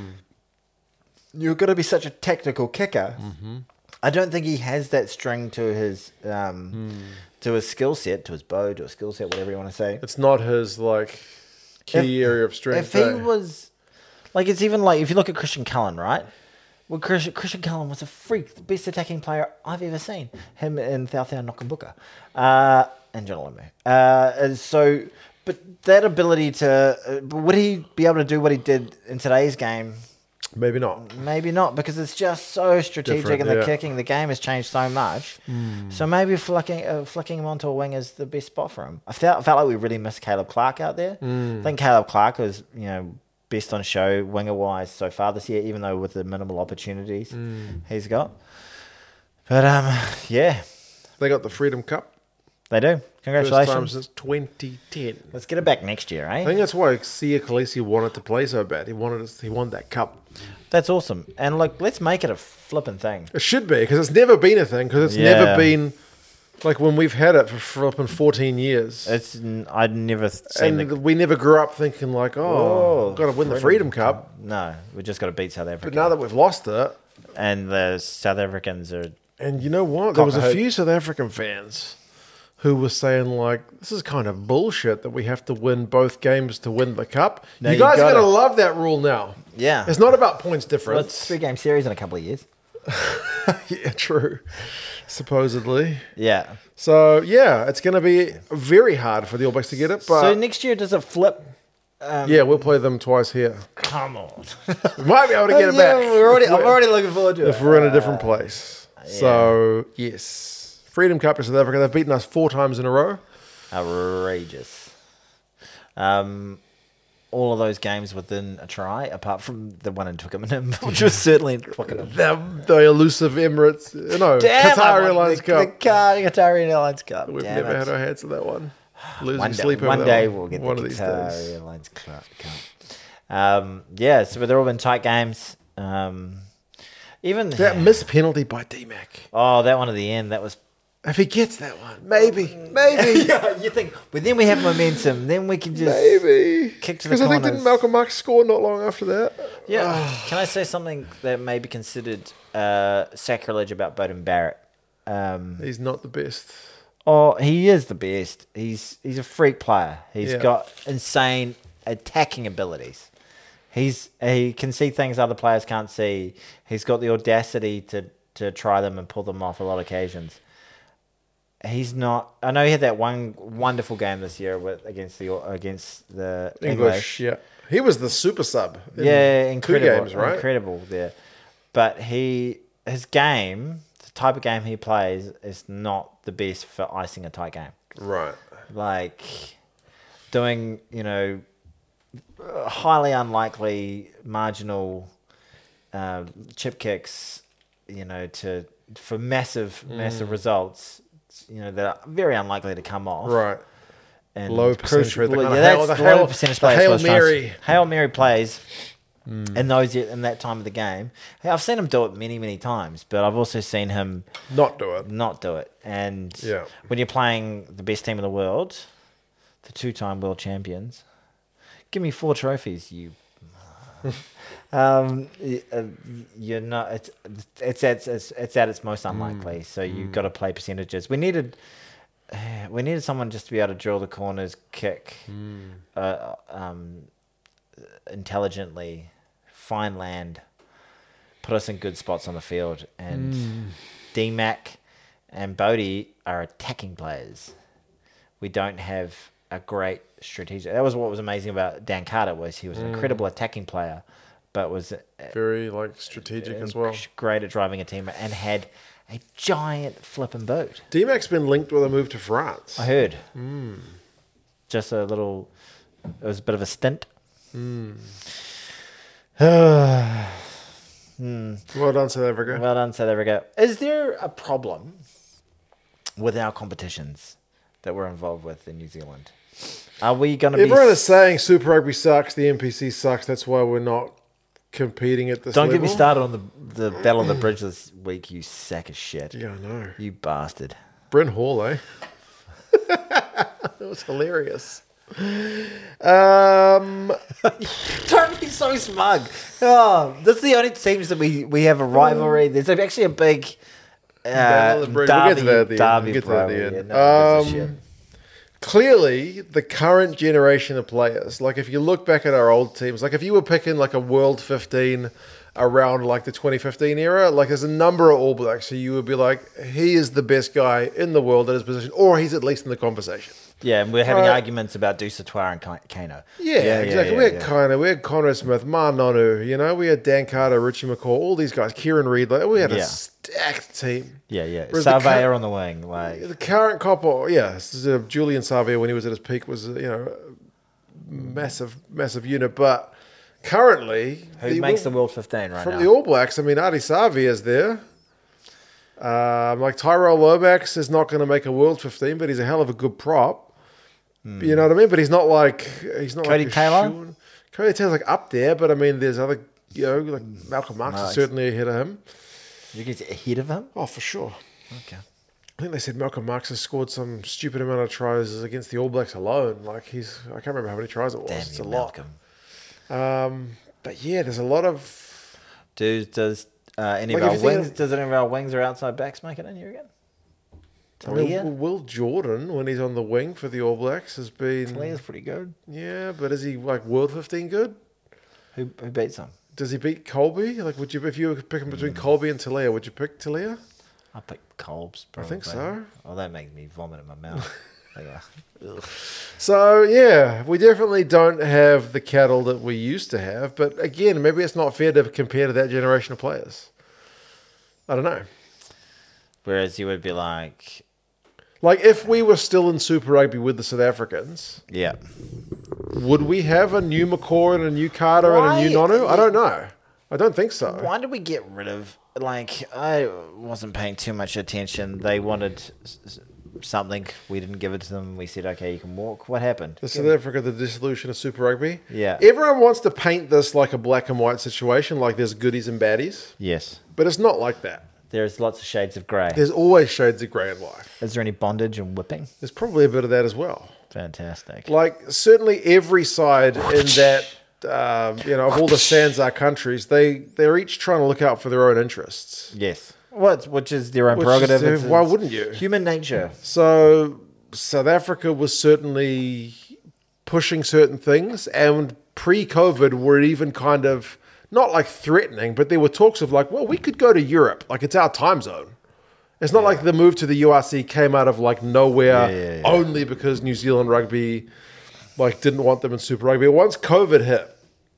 You've got to be such a tactical kicker. I don't think he has that string to his um, to his skill set, to his bow, to his skill set, whatever you want to say. It's not his like key If- area of strength. If he eh? was, like, it's even like if you look at Christian Cullen, right? Well, Christian, Christian Cullen was a freak, the best attacking player I've ever seen. Him and Thautau Nokambuka, uh, and John Olumu. Uh, and so, but that ability to, uh, but would he be able to do what he did in today's game? Maybe not. Maybe not, because it's just so strategic Different, and the yeah. kicking. The game has changed so much. So maybe flicking uh, flicking him onto a wing is the best spot for him. I felt felt like we really missed Caleb Clark out there. I think Caleb Clark was, you know, best on show winger wise so far this year, even though with the minimal opportunities he's got. But um, yeah, They got the Freedom Cup. they do. First time Congratulations. since twenty ten. Let's get it back next year, eh? I think that's why Sia Khaleesi wanted to play so bad. He wanted us, he wanted that cup. That's awesome. And look, let's make it a flipping thing. It should be, because it's never been a thing, because it's Yeah. never been like when we've had it for flipping fourteen years. It's I'd never seen And the we never grew up thinking like, oh, Whoa, got to win the Freedom Cup. No, we just got to beat South Africa. But now that we've lost it, And the South Africans are. and you know what? There was a Cock-a-hoop. few South African fans who were saying like, this is kind of bullshit that we have to win both games to win the cup. No, you you guys are gotta- going to love that rule now. Yeah. It's not about points Well, it's difference. three game series in a couple of years. Yeah, true. Supposedly. Yeah. So, yeah, it's going to be very hard for the All Blacks to get it. But so next year, does it flip? Um, yeah, we'll play them twice here. Come on. We might be able to get it Yeah, back. we're already, if I'm we're, already looking forward to it. if we're in a different place. yeah. So, yes. Freedom Cup to South Africa. They've beaten us four times in a row. Outrageous. Um, all of those games within a try, apart from the one in Twickenham, which was certainly in Twickenham. The, the elusive Emirates, no, Damn, I Qatar want Airlines the, Cup. The Qatar, Qatar Airlines Cup. We've Damn never it. had our hands on that one. Losing One day, sleep over one that day one. we'll get one the of these Qatar days. Airlines Cup. Um, yeah, so they're all been tight games. Um, even That missed penalty by D-Mac. oh, that one at the end, that was If he gets that one, maybe, maybe, yeah, you think, but then we have momentum, then we can just maybe. kick to the Because I think corners. didn't Malcolm Marx score not long after that? Yeah. Can I say something that may be considered uh, sacrilege about Bowden Barrett? Um, He's not the best. oh, he is the best. He's he's a freak player. He's Yeah. got insane attacking abilities. He's he can see things other players can't see. He's got the audacity to to try them and pull them off a lot of occasions. He's not. I know he had that one wonderful game this year with against the against the English, English. yeah. He was the super sub. in Yeah, two incredible, games, right? incredible there. But he, his game, the type of game he plays, is not the best for icing a tight game. Right. Like doing, you know, highly unlikely marginal uh, chip kicks, you know, to for massive, Mm. massive results. You know, that are very unlikely to come off. Right. And Low percentage crucial- rate, the yeah, kind of that's Hail- the low Hail- percentage the plays. Hail what I was trying to Mary. say. Hail Mary plays in those in that time of the game. Hey, I've seen him do it many, many times, but I've also seen him Not do it. not do it. And Yeah. when you're playing the best team in the world, the two-time world champions, give me four trophies, you. um, y- uh, you're not. It's it's at it's, it's at its most unlikely. So you've got to play percentages. We needed. We needed someone just to be able to drill the corners, kick, uh, um, intelligently, find land, put us in good spots on the field. And D-Mac and Bodie are attacking players. We don't have a great strategic. That was what was amazing about Dan Carter, was he was an incredible attacking player, but was uh, Very like strategic as well. great at driving a team and had a giant flipping boot. D-Mac's been linked with a move to France. I heard. Just a little. It was a bit of a stint. Well done, South Africa. Well done, South Africa. Is there a problem with our competitions that we're involved with in New Zealand? Are we going to be? Everyone is saying Super Rugby sucks, the N P C sucks, that's why we're not competing at this Don't level. get me started on the the Battle of the Bridge this week, you sack of shit. Yeah, I know. You bastard. Brent Hall, eh? That was hilarious. Um, Don't be so smug. Oh, this is the only teams that we, we have a rivalry. There's actually a big uh, Battle of the Bridge. derby, We'll get to that at the end. derby We'll get to that at the rivalry. end. Yeah, no one gives a Um, shit. clearly, the current generation of players, like if you look back at our old teams, like if you were picking like a World fifteen around like the twenty fifteen era, like there's a number of All Blacks who you would be like, he is the best guy in the world at his position, or he's at least in the conversation. Yeah, and we're having Right. arguments about Dusatoir and Ka- Kano. Yeah, exactly. yeah, we had yeah. Kiner, we had Conrad Smith, Ma Nonu, you know, we had Dan Carter, Richie McCaw, all these guys, Kieran Reid, like, we had a Yeah. stacked team. Yeah, yeah. Whereas the Surveyor cur- on the wing. Like, The current couple, yeah, this is, uh, Julian Savia when he was at his peak was, uh, you know, a massive, massive unit. But currently, who the- makes the World fifteen right from now? the All Blacks, I mean, Adi Savia is there. Um, like Tyrell Lomax is not going to make a World fifteen, but he's a hell of a good prop. You know what I mean? But he's not like he's not Cody like a Taylor? shoo-in. Cody Taylor's like up there, but I mean, there's other, you know, like Malcolm Marx Nice. is certainly ahead of him. You get ahead of him? Oh, for sure. Okay. I think they said Malcolm Marx has scored some stupid amount of tries against the All Blacks alone. Like he's, I can't remember how many tries it was. Damn it's you, a lot. Malcolm. Um, but yeah, there's a lot of. Dude, does uh, any Like, of if our you think wings? of- Does any of our wings or outside backs make it in here again? I mean, Talia. Will Jordan, when he's on the wing for the All Blacks, has been. Talia's pretty good. Yeah, but is he like World fifteen good? Who who beats him? Does he beat Colby? Like, would you if you were picking between Colby and Talia, would you pick Talia? I pick Colbs. I Probably. think so. Oh, that makes me vomit in my mouth. Like, uh, So yeah, we definitely don't have the cattle that we used to have. But again, maybe it's not fair to compare to that generation of players. I don't know. Whereas you would be like, Like if we were still in Super Rugby with the South Africans, yeah, would we have a new McCaw and a new Carter Why- and a new Nonu? I don't know. I don't think so. why did we get rid of? Like, I wasn't paying too much attention. They wanted s- s- something. We didn't give it to them. We said, okay, you can walk. What happened? The South Africa, the dissolution of Super Rugby. Yeah. Everyone wants to paint this like a black and white situation, like there's goodies and baddies, Yes. but it's not like that. There's lots of shades of grey. There's always shades of grey in life. Is there any bondage and whipping? There's probably a bit of that as well. Fantastic. Like certainly every side in that, um, you know, of all the Sanzar countries, they they're each trying to look out for their own interests. Yes. What? Which is their own Which is prerogative. their- It's- why it's wouldn't you? Human nature. So South Africa was certainly pushing certain things, and pre-COVID were even kind of not like threatening, but there were talks of like, well, we could go to Europe, like it's our time zone. It's not like the move to the U R C came out of like nowhere Yeah, yeah, yeah. only because New Zealand rugby like didn't want them in Super Rugby. Once COVID hit,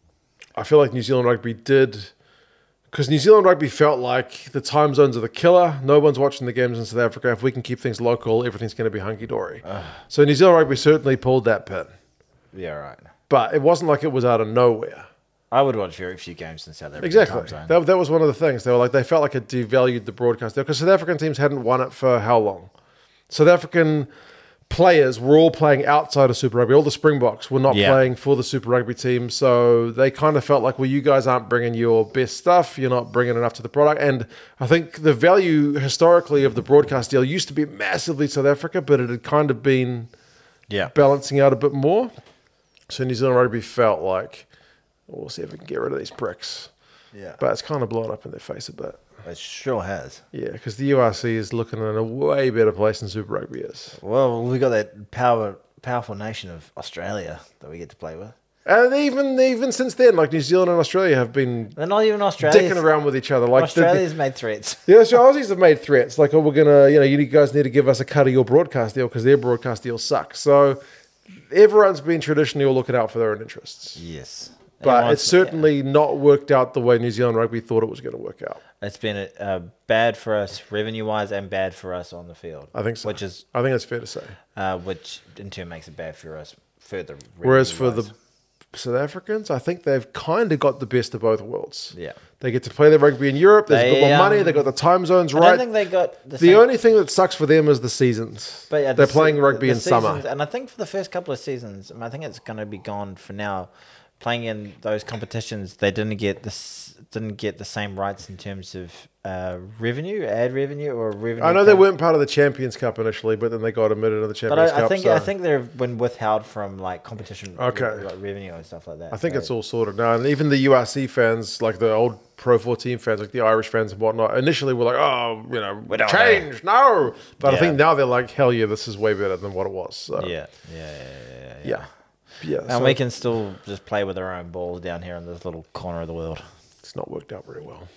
I feel like New Zealand rugby did, because New Zealand rugby felt like the time zones are the killer. No one's watching the games in South Africa. If we can keep things local, everything's going to be hunky dory. So New Zealand rugby certainly pulled that pin, Yeah, right. but it wasn't like it was out of nowhere. I would watch very few games in South Africa. Exactly. Time zone. That, that was one of the things. They were like, they felt like it devalued the broadcast there because South African teams hadn't won it for how long? South African players were all playing outside of Super Rugby. All the Springboks were not Yeah. playing for the Super Rugby team. So they kind of felt like, well, you guys aren't bringing your best stuff. You're not bringing enough to the product. And I think the value historically of the broadcast deal used to be massively South Africa, but it had kind of been Yeah. balancing out a bit more. So New Zealand Rugby felt like, we'll see if we can get rid of these pricks. Yeah. But it's kind of blown up in their face a bit. It sure has. Yeah, because the U R C is looking in a way better place than Super Rugby is. Well, we got that power, powerful nation of Australia that we get to play with. And even even since then, like New Zealand and Australia have been They're not even Australians. dicking around with each other. Like the, Australia's made threats. the, the Aussies have made threats, like, oh, we're gonna, you know, you guys need to give us a cut of your broadcast deal because their broadcast deal sucks. So everyone's been traditionally all looking out for their own interests. Yes. But Everyone's- it's certainly not worked out the way New Zealand Rugby thought it was going to work out. It's been uh, bad for us revenue-wise and bad for us on the field. I think so. Which is, I think it's fair to say. uh, which in turn makes it bad for us further. Whereas for the revenue-wise. South Africans, I think they've kind of got the best of both worlds. Yeah. They get to play their rugby in Europe. There's a They, bit more money. um, They've got the time zones I right. don't think they got the, The same, only thing that sucks for them is the seasons. but yeah, the They're se- playing rugby the in summer. seasons- and I think for the first couple of seasons, I think it's going to be gone for now. Playing in those competitions, they didn't get this, didn't get the same rights in terms of uh, revenue, ad revenue, or revenue. I know they count. weren't part of the Champions Cup initially, but then they got admitted to the But Champions I, I Cup. think so I think they've been withheld from like competition, Okay. re- like revenue and stuff like that. I think So- it's all sorted now. And even the U R C fans, like the old Pro fourteen fans, like the Irish fans and whatnot, initially were like, oh, you know, don't change, no. But I Yeah. think now they're like, hell yeah, this is way better than what it was. So, Yeah, yeah, yeah, yeah. yeah. yeah. Yeah, And so we can still just play with our own balls down here in this little corner of the world. it's not worked out very well.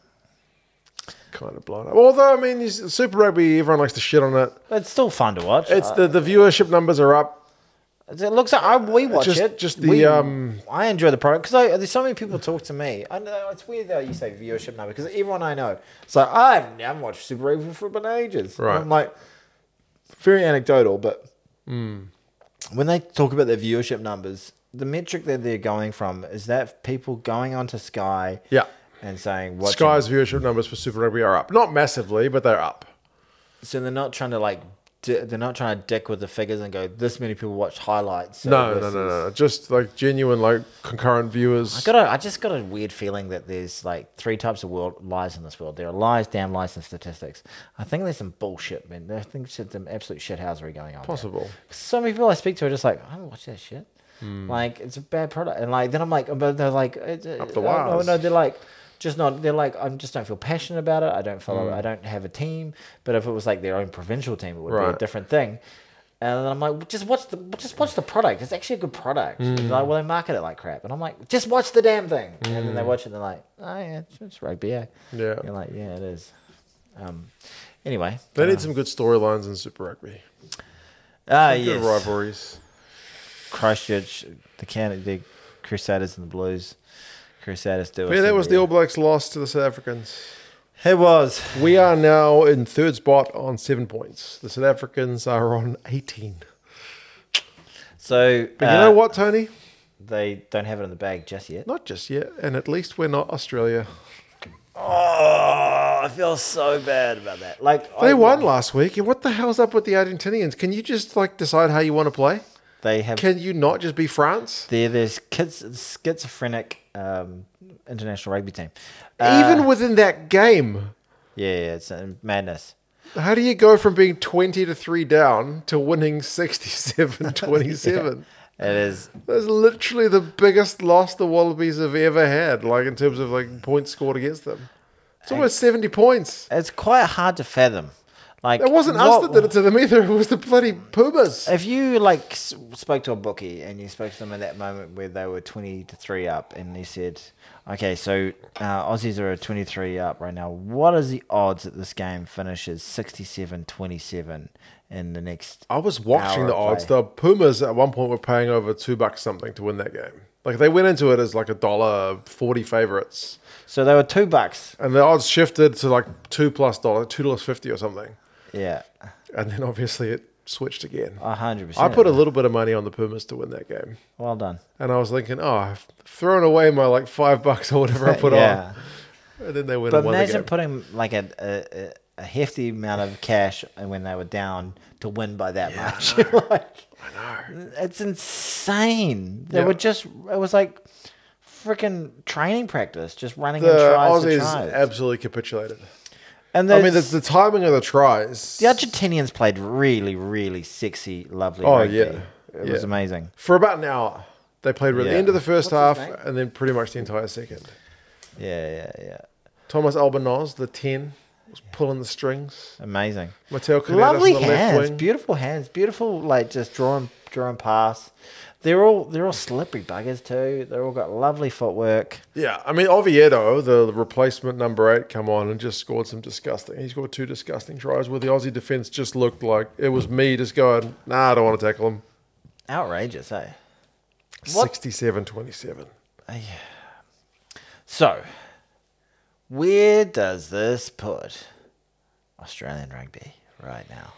Kind of blown up. Although, I mean, you- Super Rugby, everyone likes to shit on it. It's still fun to watch. It's Uh, the, the viewership numbers are up. it looks like I, we watch Just- it. just the, We- um, I enjoy the product because there's so many people talk to me. I know it's weird that you say viewership number because everyone I know, it's like I haven't, I haven't watched Super Rugby for about ages. And Right. I'm like, very anecdotal, but when they talk about their viewership numbers, the metric that they're going from is that people going onto Sky, Yeah. and saying watching. Sky's viewership numbers for Super Rugby are up. Not massively, but they're up. So they're not trying to like, di- they're not trying to dick with the figures and go, this many people watch highlights. So No, this no, no, is- no. Just like genuine, like concurrent viewers. I got a, I just got a weird feeling that there's like three types of world lies in this world. There are lies, damn lies, and statistics. I think there's some bullshit, man. I think there's some absolute shithousery going on. there. Possible. So many people I speak to are just like, I don't watch that shit. Like it's a bad product, and like then I'm like, but they're like, it's, Up the oh, wires. no, they're like, just not. They're like, I just don't feel passionate about it. I don't follow. I don't have a team. But if it was like their own provincial team, it would be Right. a different thing. And then I'm like, just watch the just watch the product. It's actually a good product. Mm. They're like, well, they market it like crap. And I'm like, just watch the damn thing. Mm. And then they watch it and they're like, oh, yeah, it's, it's rugby, yeah. Yeah. You're like, yeah, it is. Um, anyway. They uh, need some good storylines in Super Rugby. Ah, Some yes. good rivalries. Christchurch, the Can the Crusaders and the Blues. Crusaders do it. Yeah, that was the All Blacks' loss to the South Africans. It was. We are now in third spot on seven points. The South Africans are on eighteen. So, But uh, you know what, Tony? They don't have it in the bag just yet. Not just yet, and at least we're not Australia. Oh, I feel so bad about that. Like They I, won last week, and what the hell's up with the Argentinians? Can you just like decide how you want to play? They have. Can you not just be France? They're this kids schizophrenic um, international rugby team. Uh, Even within that game, yeah, yeah, it's uh, madness. how do you go from being twenty to three down to winning sixty-seven twenty-seven? It is. That's literally the biggest loss the Wallabies have ever had, like in terms of like points scored against them. It's almost seventy points. It's quite hard to fathom. Like It wasn't what- us that did it to them either. It was the bloody Pumas. If you like s- spoke to a bookie and you spoke to them in that moment where they were twenty to three up, and they said, "Okay, so uh, Aussies are twenty-three up right now. What is the odds that this game finishes sixty-seven twenty-seven in the next?" I was watching hour the of odds. play? The Pumas at one point were paying over two bucks something to win that game. Like they went into it as like a dollar forty favorites, So they were two bucks. and the odds shifted to like two plus dollar, two dollars fifty or something. Yeah, And then obviously it switched again. a hundred I percent. put a little bit of money on the Pumas to win that game, Well done. and I was thinking, oh, I've thrown away my like five bucks or whatever I put yeah. on, and then they went But and won the imagine game. putting like a, a a hefty amount of cash when they were down to win by that much. like, I know. it's insane. They Yeah. were just. It was like freaking training practice, just running The in tries to Aussies tries. absolutely capitulated. and I mean, the, there's- the timing of the tries. the Argentinians played really, really sexy, lovely. Oh, rugby. yeah. it Yeah. was amazing. For about an hour. They played at the Yeah. end of the first What's half his name? and then pretty much the entire second. Yeah, yeah, yeah. Thomas Albanoz, the ten, was pulling the strings. Amazing. Mateo Canedas Lovely on the left hands, wing. beautiful hands, beautiful like just drawing, drawing pass. They're all they're all slippery buggers too. They're all got lovely footwork. Yeah, I mean, Oviedo, the replacement number eight, come on and just scored some disgusting. He scored two disgusting tries where the Aussie defence just looked like it was me just going, nah, I don't want to tackle him. Outrageous, eh? What- sixty-seven twenty-seven. So, where does this put Australian rugby right now?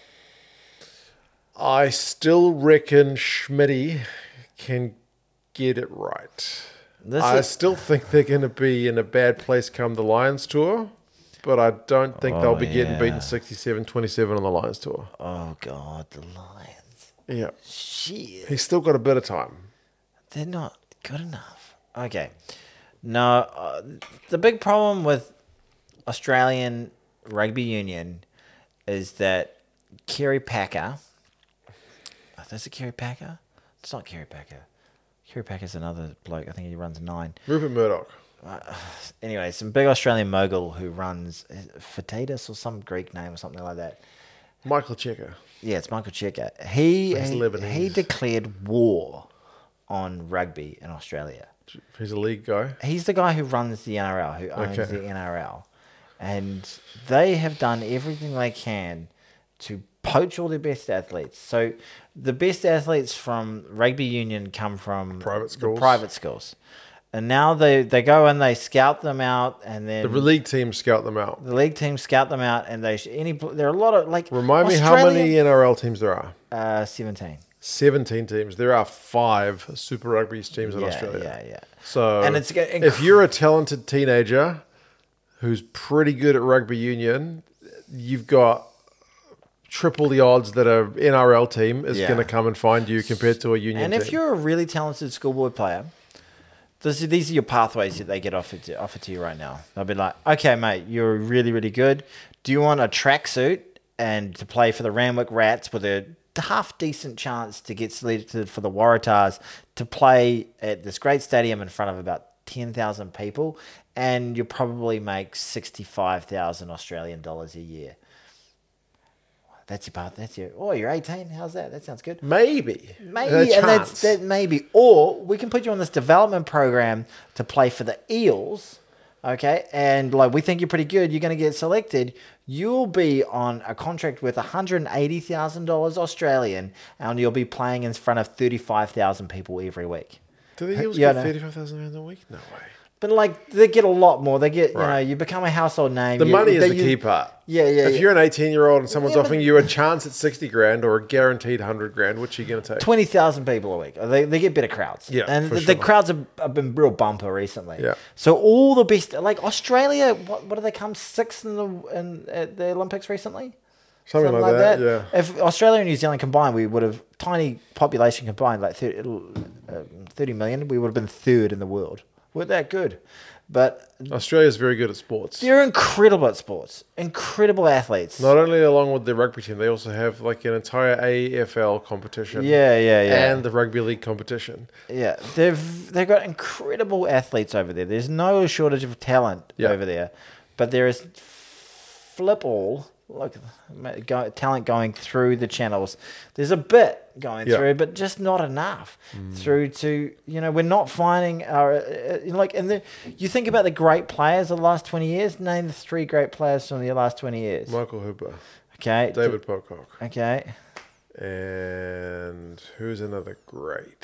I still reckon Schmitty can get it right. This I is, still think they're going to be in a bad place come the Lions tour, but I don't think Oh, they'll be getting yeah. beaten sixty-seven twenty-seven on the Lions tour. oh god, the Lions. Yeah. Shit, He's still got a bit of time. they're not good enough. Okay, no, uh, the big problem with Australian rugby union is that Kerry Packer. Oh, that's a Kerry Packer. It's not Kerry Packer. Kerry Packer's another bloke. I think he runs nine. Rupert Murdoch. Anyway, some big Australian mogul who runs Fatidas or some Greek name or something like that. Michael Checker. Yeah, it's Michael Checker. He He's he, Lebanese. he declared war on rugby in Australia. He's a league guy. He's the guy who runs the N R L, who owns Okay. the N R L, and they have done everything they can to poach all their best athletes. So the best athletes from rugby union come from Private the schools. private schools, and now they they go and they scout them out, and then The league team scout them out. the league teams scout them out, and they sh- any there are a lot of like Remind me how Australian- many N R L teams there are. uh, seventeen. seventeen teams. There are five Super Rugby teams in Yeah, Australia. yeah, yeah. So And it's get- if you're a talented teenager who's pretty good at rugby union, you've got triple the odds that a N R L team is Yeah. going to come and find you compared to a union And team. if you're a really talented schoolboy player, this, these are your pathways that they get offered to, offered to you right now. They'll be like, okay, mate, you're really, really good. Do you want a tracksuit and to play for the Randwick Rats with a half decent chance to get selected for the Waratahs to play at this great stadium in front of about ten thousand people, and you'll probably make sixty-five thousand Australian dollars a year. That's your part. That's your. Oh, you're eighteen. How's that? That sounds good. Maybe. Maybe, A and that's chance. that. Maybe, or we can put you on this development program to play for the Eels. Okay, and like we think you're pretty good. You're going to get selected. You'll be on a contract with one hundred eighty thousand dollars Australian, and you'll be playing in front of thirty-five thousand people every week. Do the Eagles Yeah, get no. thirty-five thousand pounds a week? No way. But like they get a lot more. They get you know Right. you become a household name. The You- money is they- the you- key part. Yeah, yeah. If yeah. you're an eighteen-year-old and someone's Yeah, but- offering you a chance at sixty grand or a guaranteed one hundred grand, which are you going to take? twenty thousand people a week. They, they get better crowds. Yeah, and for the, the sure. crowds have, have been real bumper recently. Yeah. So all the best, like Australia, what, what did they come sixth in the in at the Olympics recently? Something, like, that, yeah. If Australia and New Zealand combined, we would have tiny population combined, like thirty, uh, thirty million. We would have been third in the world. We're that good, but Australia's very good at sports. they're incredible at sports. Incredible athletes. Not only along with the rugby team, they also have like an entire A E F L competition. yeah, yeah, yeah. And the rugby league competition. Yeah, they've they've got incredible athletes over there. There's no shortage of talent Yeah. over there, but there is flip all look go, talent going through the channels. There's a bit going Yeah. through, but just not enough through to you know we're not finding our uh, you know, like and the you think about the great players of the last twenty years. Name the three great players from the last twenty years. Michael Hooper, Okay, David Pocock, Okay. and who's another great?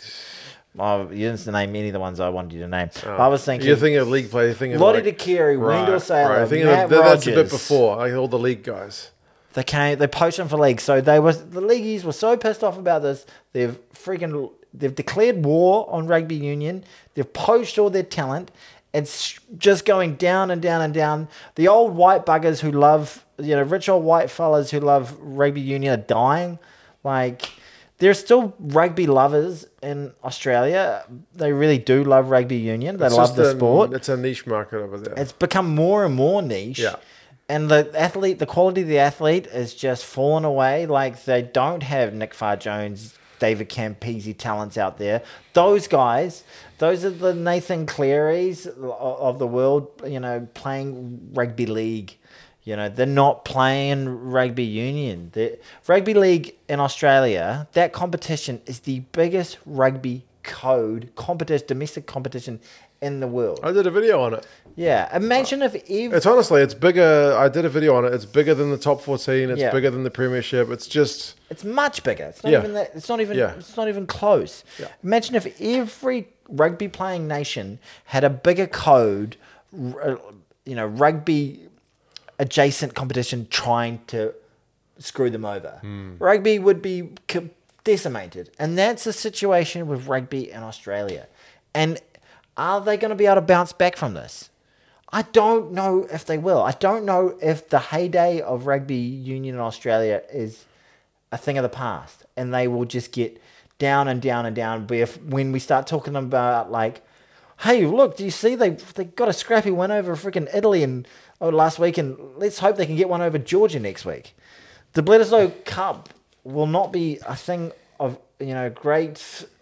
Oh, you didn't name any of the ones I wanted you to name. I was thinking. You're thinking of league play. You're thinking Lottie like, DeCary, Wendell Saylor, Right. Thinking Matt of, that- that's a bit Rogers. before, like all the league guys. They came, they poached them for league. So they was the leagueies were so pissed off about this. They've freaking they've declared war on rugby union. They've poached all their talent. It's just going down and down and down. The old white buggers who love you know rich old white fellas who love rugby union are dying. Like there's still rugby lovers in Australia. They really do love rugby union. They It's love just the an- sport. It's a niche market over there. It's become more and more niche. Yeah. And the athlete, the quality of the athlete is just fallen away. Like they don't have Nick Farr Jones, David Campese talents out there. Those guys, those are the Nathan Clearys of the world, you know, playing rugby league. You know, they're not playing rugby union. The rugby league in Australia, that competition is the biggest rugby code competition, domestic competition in the world. I did a video on it. Yeah, imagine if every It's honestly, it's bigger. I did a video on it. It's bigger than the top fourteen. It's Yeah. bigger than the Premiership. It's just it's much bigger. It's not Yeah. even that. It's not even. Yeah. It's not even close. Yeah. Imagine if every rugby playing nation had a bigger code, r- you know, rugby adjacent competition trying to screw them over. Rugby would be co- decimated, and that's the situation with rugby in Australia. And are they going to be able to bounce back from this? I don't know if they will. I don't know if the heyday of rugby union in Australia is a thing of the past, and they will just get down and down and down. But if when we start talking about like, hey, look, do you see they they got a scrappy win over freaking Italy and oh, last week, and let's hope they can get one over Georgia next week. The Bledisloe Cup will not be a thing of you know great,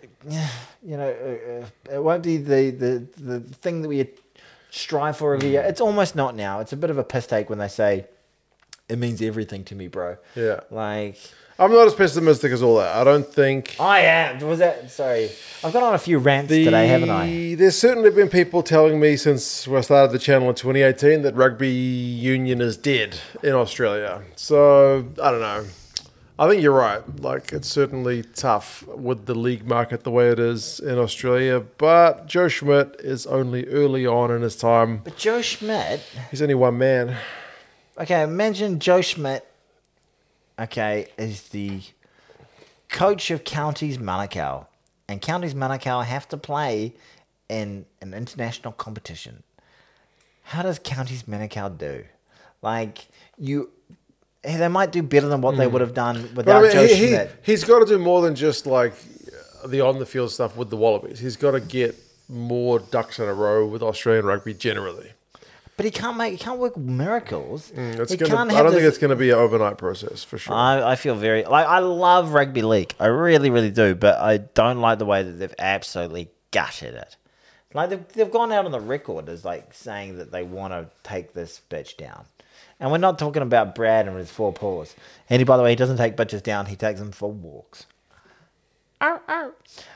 you know, uh, uh, it won't be the the the thing that we strive for every year. It's almost not now. It's a bit of a piss take when they say it means everything to me, bro. yeah. Like I'm not as pessimistic as all that. I don't think. I am. Was that sorry? I've got on a few rants today, haven't I? There's certainly been people telling me since I started the channel in twenty eighteen that rugby union is dead in Australia. So I don't know. I think you're right. Like it's certainly tough with the league market the way it is in Australia. But Joe Schmidt is only early on in his time. But Joe Schmidt. He's only one man. Okay, imagine Joe Schmidt. Okay, is the coach of Counties Manukau, and Counties Manukau have to play in an international competition. How does Counties Manukau do? Like you. They might do better than what they would have done But without I mean, Joe he, he, Schmidt. he's got to do more than just like the on the field stuff with the Wallabies. He's got to get more ducks in a row with Australian rugby generally. But he can't make. He can't work miracles. It's he gonna, can't I have don't think this- it's going to be an overnight process for sure. I, I feel very like I love rugby league. I really, really do. But I don't like the way that they've absolutely gutted it. Like they've, they've gone out on the record as like saying that they want to take this bitch down, And we're not talking about Brad and his four paws. And he, by the way, he doesn't take bitches down. He takes them for walks. Ow, ow.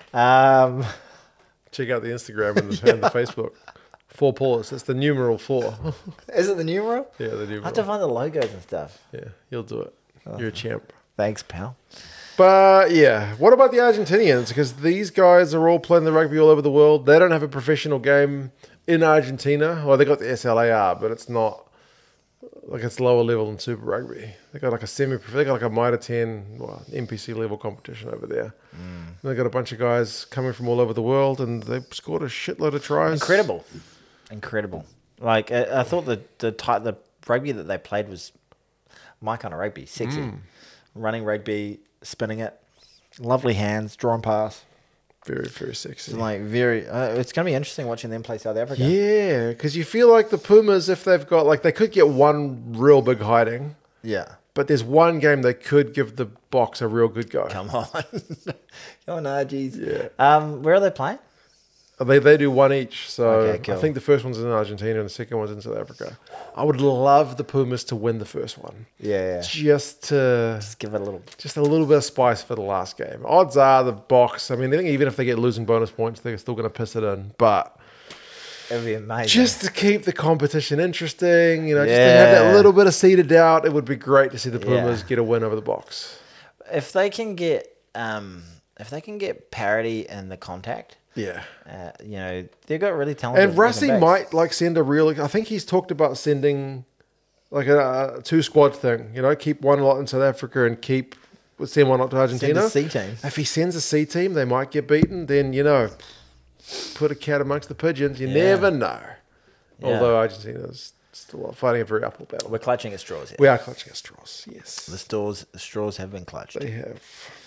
Um, Check out the Instagram and the, and the Facebook. Four paws. It's the numeral four. is it the numeral? Yeah, the I have numeral. to find the logos and stuff. Yeah, you'll do it. You're a champ. Thanks, pal. But yeah, what about the Argentinians? Because these guys are all playing the rugby all over the world. They don't have a professional game in Argentina. Well, they got the S L A R, but it's not like it's lower level than Super Rugby. They got like a semi. They got like a Mitre ten, well, N P C level competition over there. Mm. They got a bunch of guys coming from all over the world, and they scored a shitload of tries. Incredible, incredible. Like I, I thought the the type the rugby that they played was my kind of rugby, sexy, mm. running rugby, spinning it, lovely hands, drawn pass. Very, very sexy. It's like very. Uh, it's going to be interesting watching them play South Africa. Yeah, because you feel like the Pumas, if they've got like they could get one real big hiding. Yeah. But there's one game they could give the Box a real good go. Come on, come on, Argies. Yeah. Um, where are they playing? They they do one each. So Okay, cool. I think the first one's in Argentina and the second one's in South Africa. I would love the Pumas to win the first one. Yeah, yeah. Just to Just give it a little. just a little bit of spice for the last game. Odds are the Box. I mean, I think even if they get losing bonus points, they're still going to piss it in. But It'd be amazing. just to keep the competition interesting, you know, just to have that Yeah. little bit of seeded out, it would be great to see the Pumas Yeah. get a win over the Box. if they can get um, if they can get parity in the contact. Yeah. Uh, you know, they've got really talented. And Rassi wing backs. might like send a real. I think he's talked about sending like a, a two squad thing. You know, keep one lot in South Africa and keep send one lot to Argentina. Send a C team. If he sends a C team, they might get beaten. Then you know, put a cat amongst the pigeons. You Yeah. never know. Yeah. Although Argentina's still fighting a very uphill battle. We're clutching at straws here. We are clutching at straws. Yes, The straws, the straws have been clutched. they have.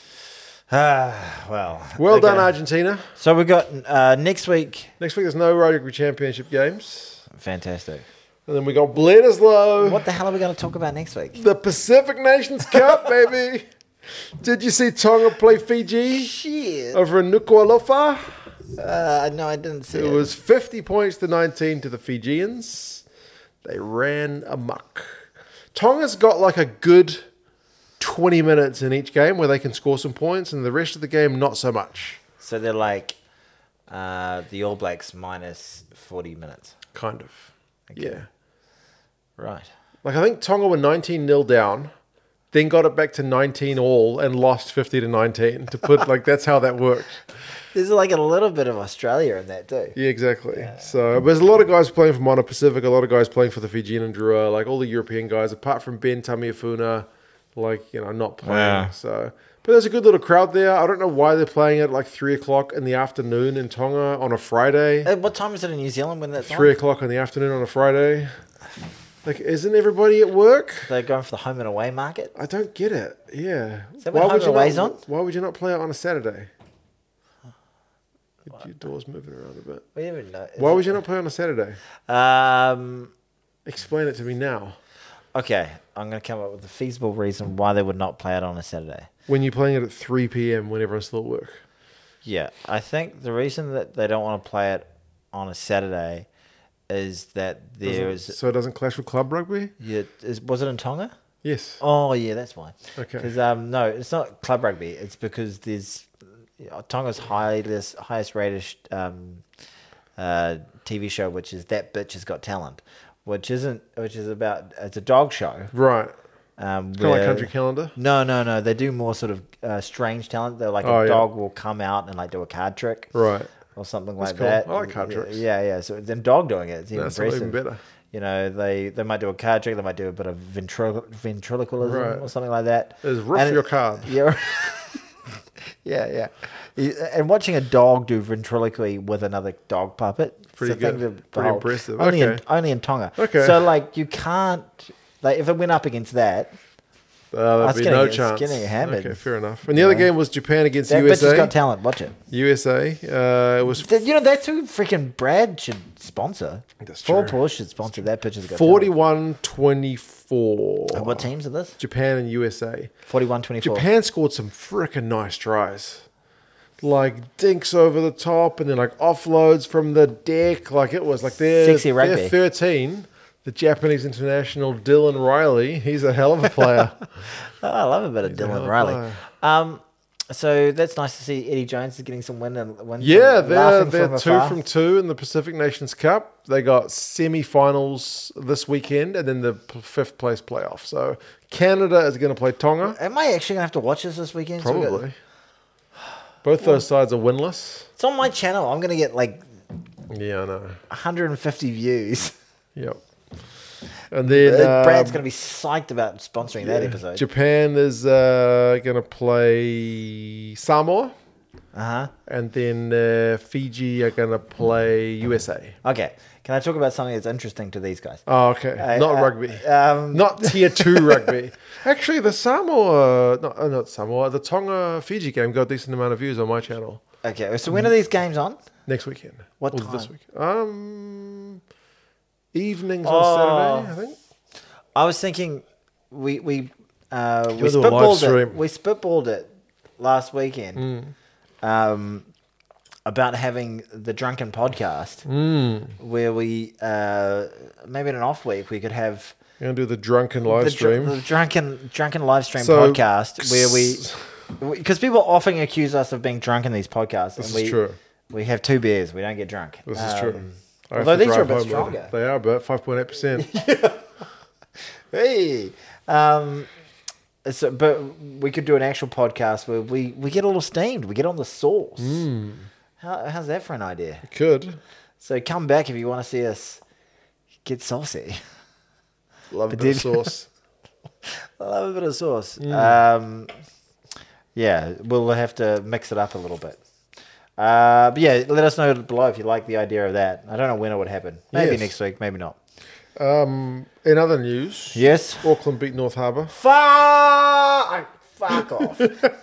Ah, well. Well okay. done, Argentina. So we got uh, next week. Next week there's no rugby championship games, Fantastic. and then we got Bledisloe. What the hell are we going to talk about next week? The Pacific Nations Cup, baby. Did you see Tonga play Fiji Shit. over in Nuku'alofa? Uh, no, I didn't see it. It was fifty points to nineteen to the Fijians. They ran amok. Tonga's got like a good twenty minutes in each game where they can score some points, and the rest of the game, not so much. So they're like uh, the All Blacks minus forty minutes. Kind of. Okay. Yeah. Right. Like I think Tonga were nineteen nil down, then got it back to nineteen all and lost fifty to nineteen. To put like that's how that worked. There's like a little bit of Australia in that too. Yeah, exactly. So but there's a lot of guys playing for Mono Pacific, a lot of guys playing for the Fijian and Drua, like all the European guys, apart from Ben Tamiafuna, like, you know, not playing. Yeah. So but there's a good little crowd there. I don't know why they're playing at like three o'clock in the afternoon in Tonga on a Friday. Uh, what time is it in New Zealand when that's Three on? o'clock in the afternoon on a Friday. Like, isn't everybody at work? They're going for the home and away market. I don't get it. Yeah. Is that when home and away's not, on? Why would you not play it on a Saturday? Your, your door's moving around a bit. We even know. Why would you not play on a Saturday? Um. Explain it to me now. Okay, I'm going to come up with a feasible reason why they would not play it on a Saturday. When you're playing it at three p.m. when everyone's still at work. Yeah, I think the reason that they don't want to play it on a Saturday is that there is. So it doesn't clash with club rugby? Yeah, is, was it in Tonga? Yes. Oh yeah, that's why. Okay. Because um, no, it's not club rugby. It's because there's Tonga's highest highest rated um, uh, T V show, which is That Bitch Has Got Talent, which isn't which is about it's a dog show. Right. Um, Kind of like Country Calendar? No, no, no. They do more sort of uh, strange talent. They're like Oh, a yeah. dog will come out and like do a card trick Right. or something That's like cool. that. I like card yeah, tricks. Yeah, yeah. So then dog doing it, it's even That's impressive. even better. You know, they, they might do a card trick. They might do a bit of ventrilo- ventriloquism Right. or something like that. Is riff And your it- card. Yeah. yeah, yeah. You- And watching a dog do ventriloquy with another dog puppet, it's Pretty a thing good. to Pretty behold. impressive. Only in Okay. only in Tonga. Okay. So like you can't like if it went up against that, Uh, there'd That's be gonna no get- chance. it's getting hammered. Okay, fair enough. And the other Yeah. game was Japan against that bitch has U S A. got talent. Watch it. U S A. Uh, it was Th- You know that's who freaking Brad should sponsor. That's Four true. Paws should sponsor that. Bitch has got talent. forty-one twenty-four. And what teams are this? Japan and U S A. Forty-one twenty-four. Japan scored some freaking nice tries. Like dinks over the top and then like offloads from the deck. Like it was like they're, Sexy rugby. they're thirteen. the Japanese international Dylan Riley. He's a hell of a player. Oh, I love a bit of He's a hell Dylan of a Riley. player. Um, so that's nice to see Eddie Jones is getting some win and wins. Yeah, and they're, laughing they're from two afar. from two in the Pacific Nations Cup. They got semi-finals this weekend and then the p- fifth place playoff. So Canada is going to play Tonga. Am I actually gonna have to watch this this weekend? So we got- Probably. Both those sides are winless. it's on my channel. I'm gonna get like Yeah, I know. one hundred fifty views. Yep. And then Uh, Brad's um, gonna be psyched about sponsoring that episode. Japan is uh, going to play Samoa. Uh huh. And then uh, Fiji are going to play U S A. Okay. Can I talk about something that's interesting to these guys? Oh, okay. Uh, not uh, rugby. Um, Not tier two rugby. Actually, the Samoa, not, uh, not Samoa, the Tonga Fiji game got a decent amount of views on my channel okay. So when are these games on? next weekend. What Or time? This week. Um, evenings Oh. on Saturday, I think. I was thinking we we uh, we wanna do a live spitballed it. stream? We spitballed it last weekend um, about having the drunken podcast where we uh, maybe in an off week we could have We're going to do the drunken live the, dr- stream. the drunken drunken live stream So- podcast where we because people often accuse us of being drunk in these podcasts. This and is we, true. We have two beers. We don't get drunk. This is Um, true. I have although to these are a drive bit home stronger. later. They are about five point eight percent. Hey, um, so, but we could do an actual podcast where we, we get a little steamed. We get on the sauce. Hmm. How, how's that for an idea? Could. So come back if you want to see us get saucy. Love a But bit of did- sauce. I love a bit of sauce. Hmm. Um, yeah, we'll have to mix it up a little bit. Uh, but yeah, let us know below if you like the idea of that. I don't know when it would happen. Maybe Yes. next week, maybe not. Um, in other news, Yes. Auckland beat North Harbour. Fuck! Fuck off.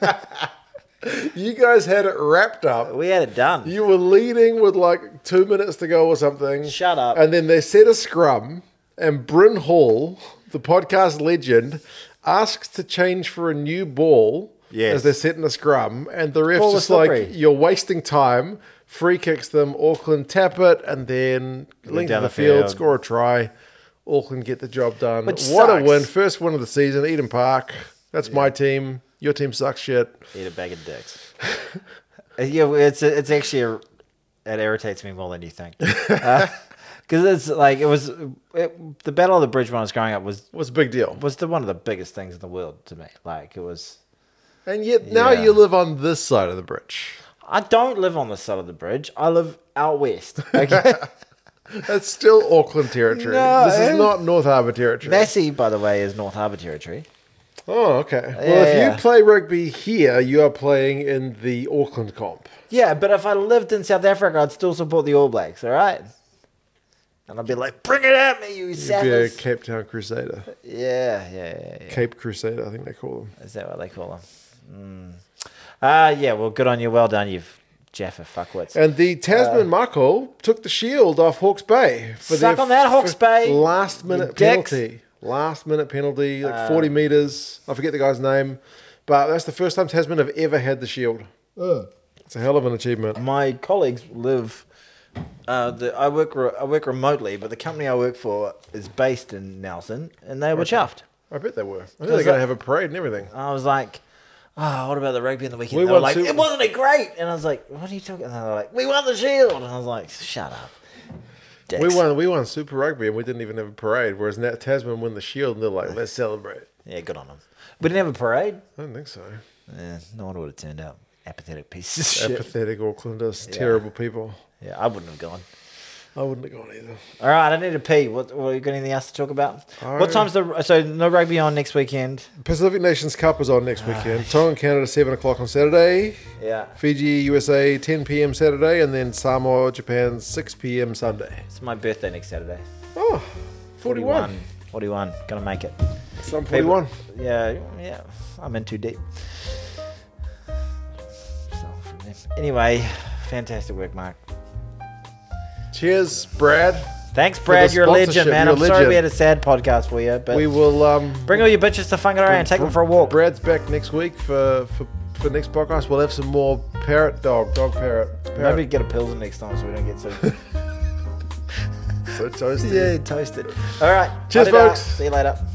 You guys had it wrapped up. We had it done. You were leading with like two minutes to go or something. Shut up. And then they set a scrum, and Bryn Hall, the podcast legend, asks to change for a new ball Yes. as they're setting a scrum. And the ref's Ball was just like, slippery. you're wasting time. Free kicks them. Auckland tap it, and then link down to the the field, field. score a try. Auckland get the job done. Which what a sucks. win. First win of the season. Eden Park. That's my team. Your team sucks shit. Eat a bag of dicks. Uh, yeah, it's it's actually a, it irritates me more than you think. Because it's like it was it, the Battle of the Bridge when I was growing up was What's a big deal? was the one of the biggest things in the world to me. Like it was. And yet now Yeah. you live on this side of the bridge. I don't live on the side of the bridge. I live out west. Okay. That's still Auckland territory. No, this eh? is not North Harbour territory. Massey, by the way, is North Harbour territory. Oh, okay. Well, Yeah, if yeah. you play rugby here, you are playing in the Auckland comp. Yeah, but if I lived in South Africa, I'd still support the All Blacks. All right. And I'd be like, bring it at me, you You'd be a sappers. Cape Town Crusader. Yeah, yeah, yeah, yeah. Cape Crusader, I think they call them. Is that what they call them? Mm. Uh, yeah, well, good on you. Well done, you've Jaffa fuckwits. And the Tasman Uh, Mako took the shield off Hawke's Bay. For Suck their on that, Hawke's f- Bay, Last you minute dicks. penalty. Last minute penalty, like Uh, forty metres. I forget the guy's name. But that's the first time Tasman have ever had the shield. It's a hell of an achievement. My colleagues live. Uh, the, I work. Re- I work remotely, but the company I work for is based in Nelson, and they were chuffed. I bet they were. I think Does they're going that- to have a parade and everything. I was like, "Oh, what about the rugby in the weekend?" We they were won like, Super- "It wasn't it great?" And I was like, "What are you talking?" And they were like, "We won the shield," and I was like, "Shut up." Dicks. We won. We won Super Rugby, and we didn't even have a parade. Whereas now Tasman won the shield, and they're like, "Let's celebrate." Yeah, good on them. We didn't have a parade. I don't think so. Yeah, no wonder what it turned out. Apathetic pieces of shit. Apathetic Aucklanders, terrible people. Yeah, I wouldn't have gone. I wouldn't have gone either. All right, I need to pee. What, what you got anything else to talk about? I- What time's the so no rugby on next weekend? Pacific Nations Cup is on next weekend. Tonga, Canada, seven o'clock on Saturday. Yeah, Fiji, U S A, ten p.m. Saturday, and then Samoa, Japan, six p.m. Sunday. it's my birthday next Saturday. Oh, forty-one. forty-one. Gonna make it. Some forty-one. Yeah, yeah. I'm in too deep. So, from there. Anyway, fantastic work, Mark. Cheers, Brad. Thanks, Brad. the You're a legend, sponsorship. man. You're I'm a sorry legend. we had a sad podcast for you, but We will um, bring all your bitches to Whangarei and take them for a walk. Brad's back next week for, for, for next podcast. We'll have some more parrot dog, dog parrot. parrot. Maybe get a Pilsen next time so we don't get so. So toasty. Yeah, toasted. All right. Cheers, cut it out. folks. See you later.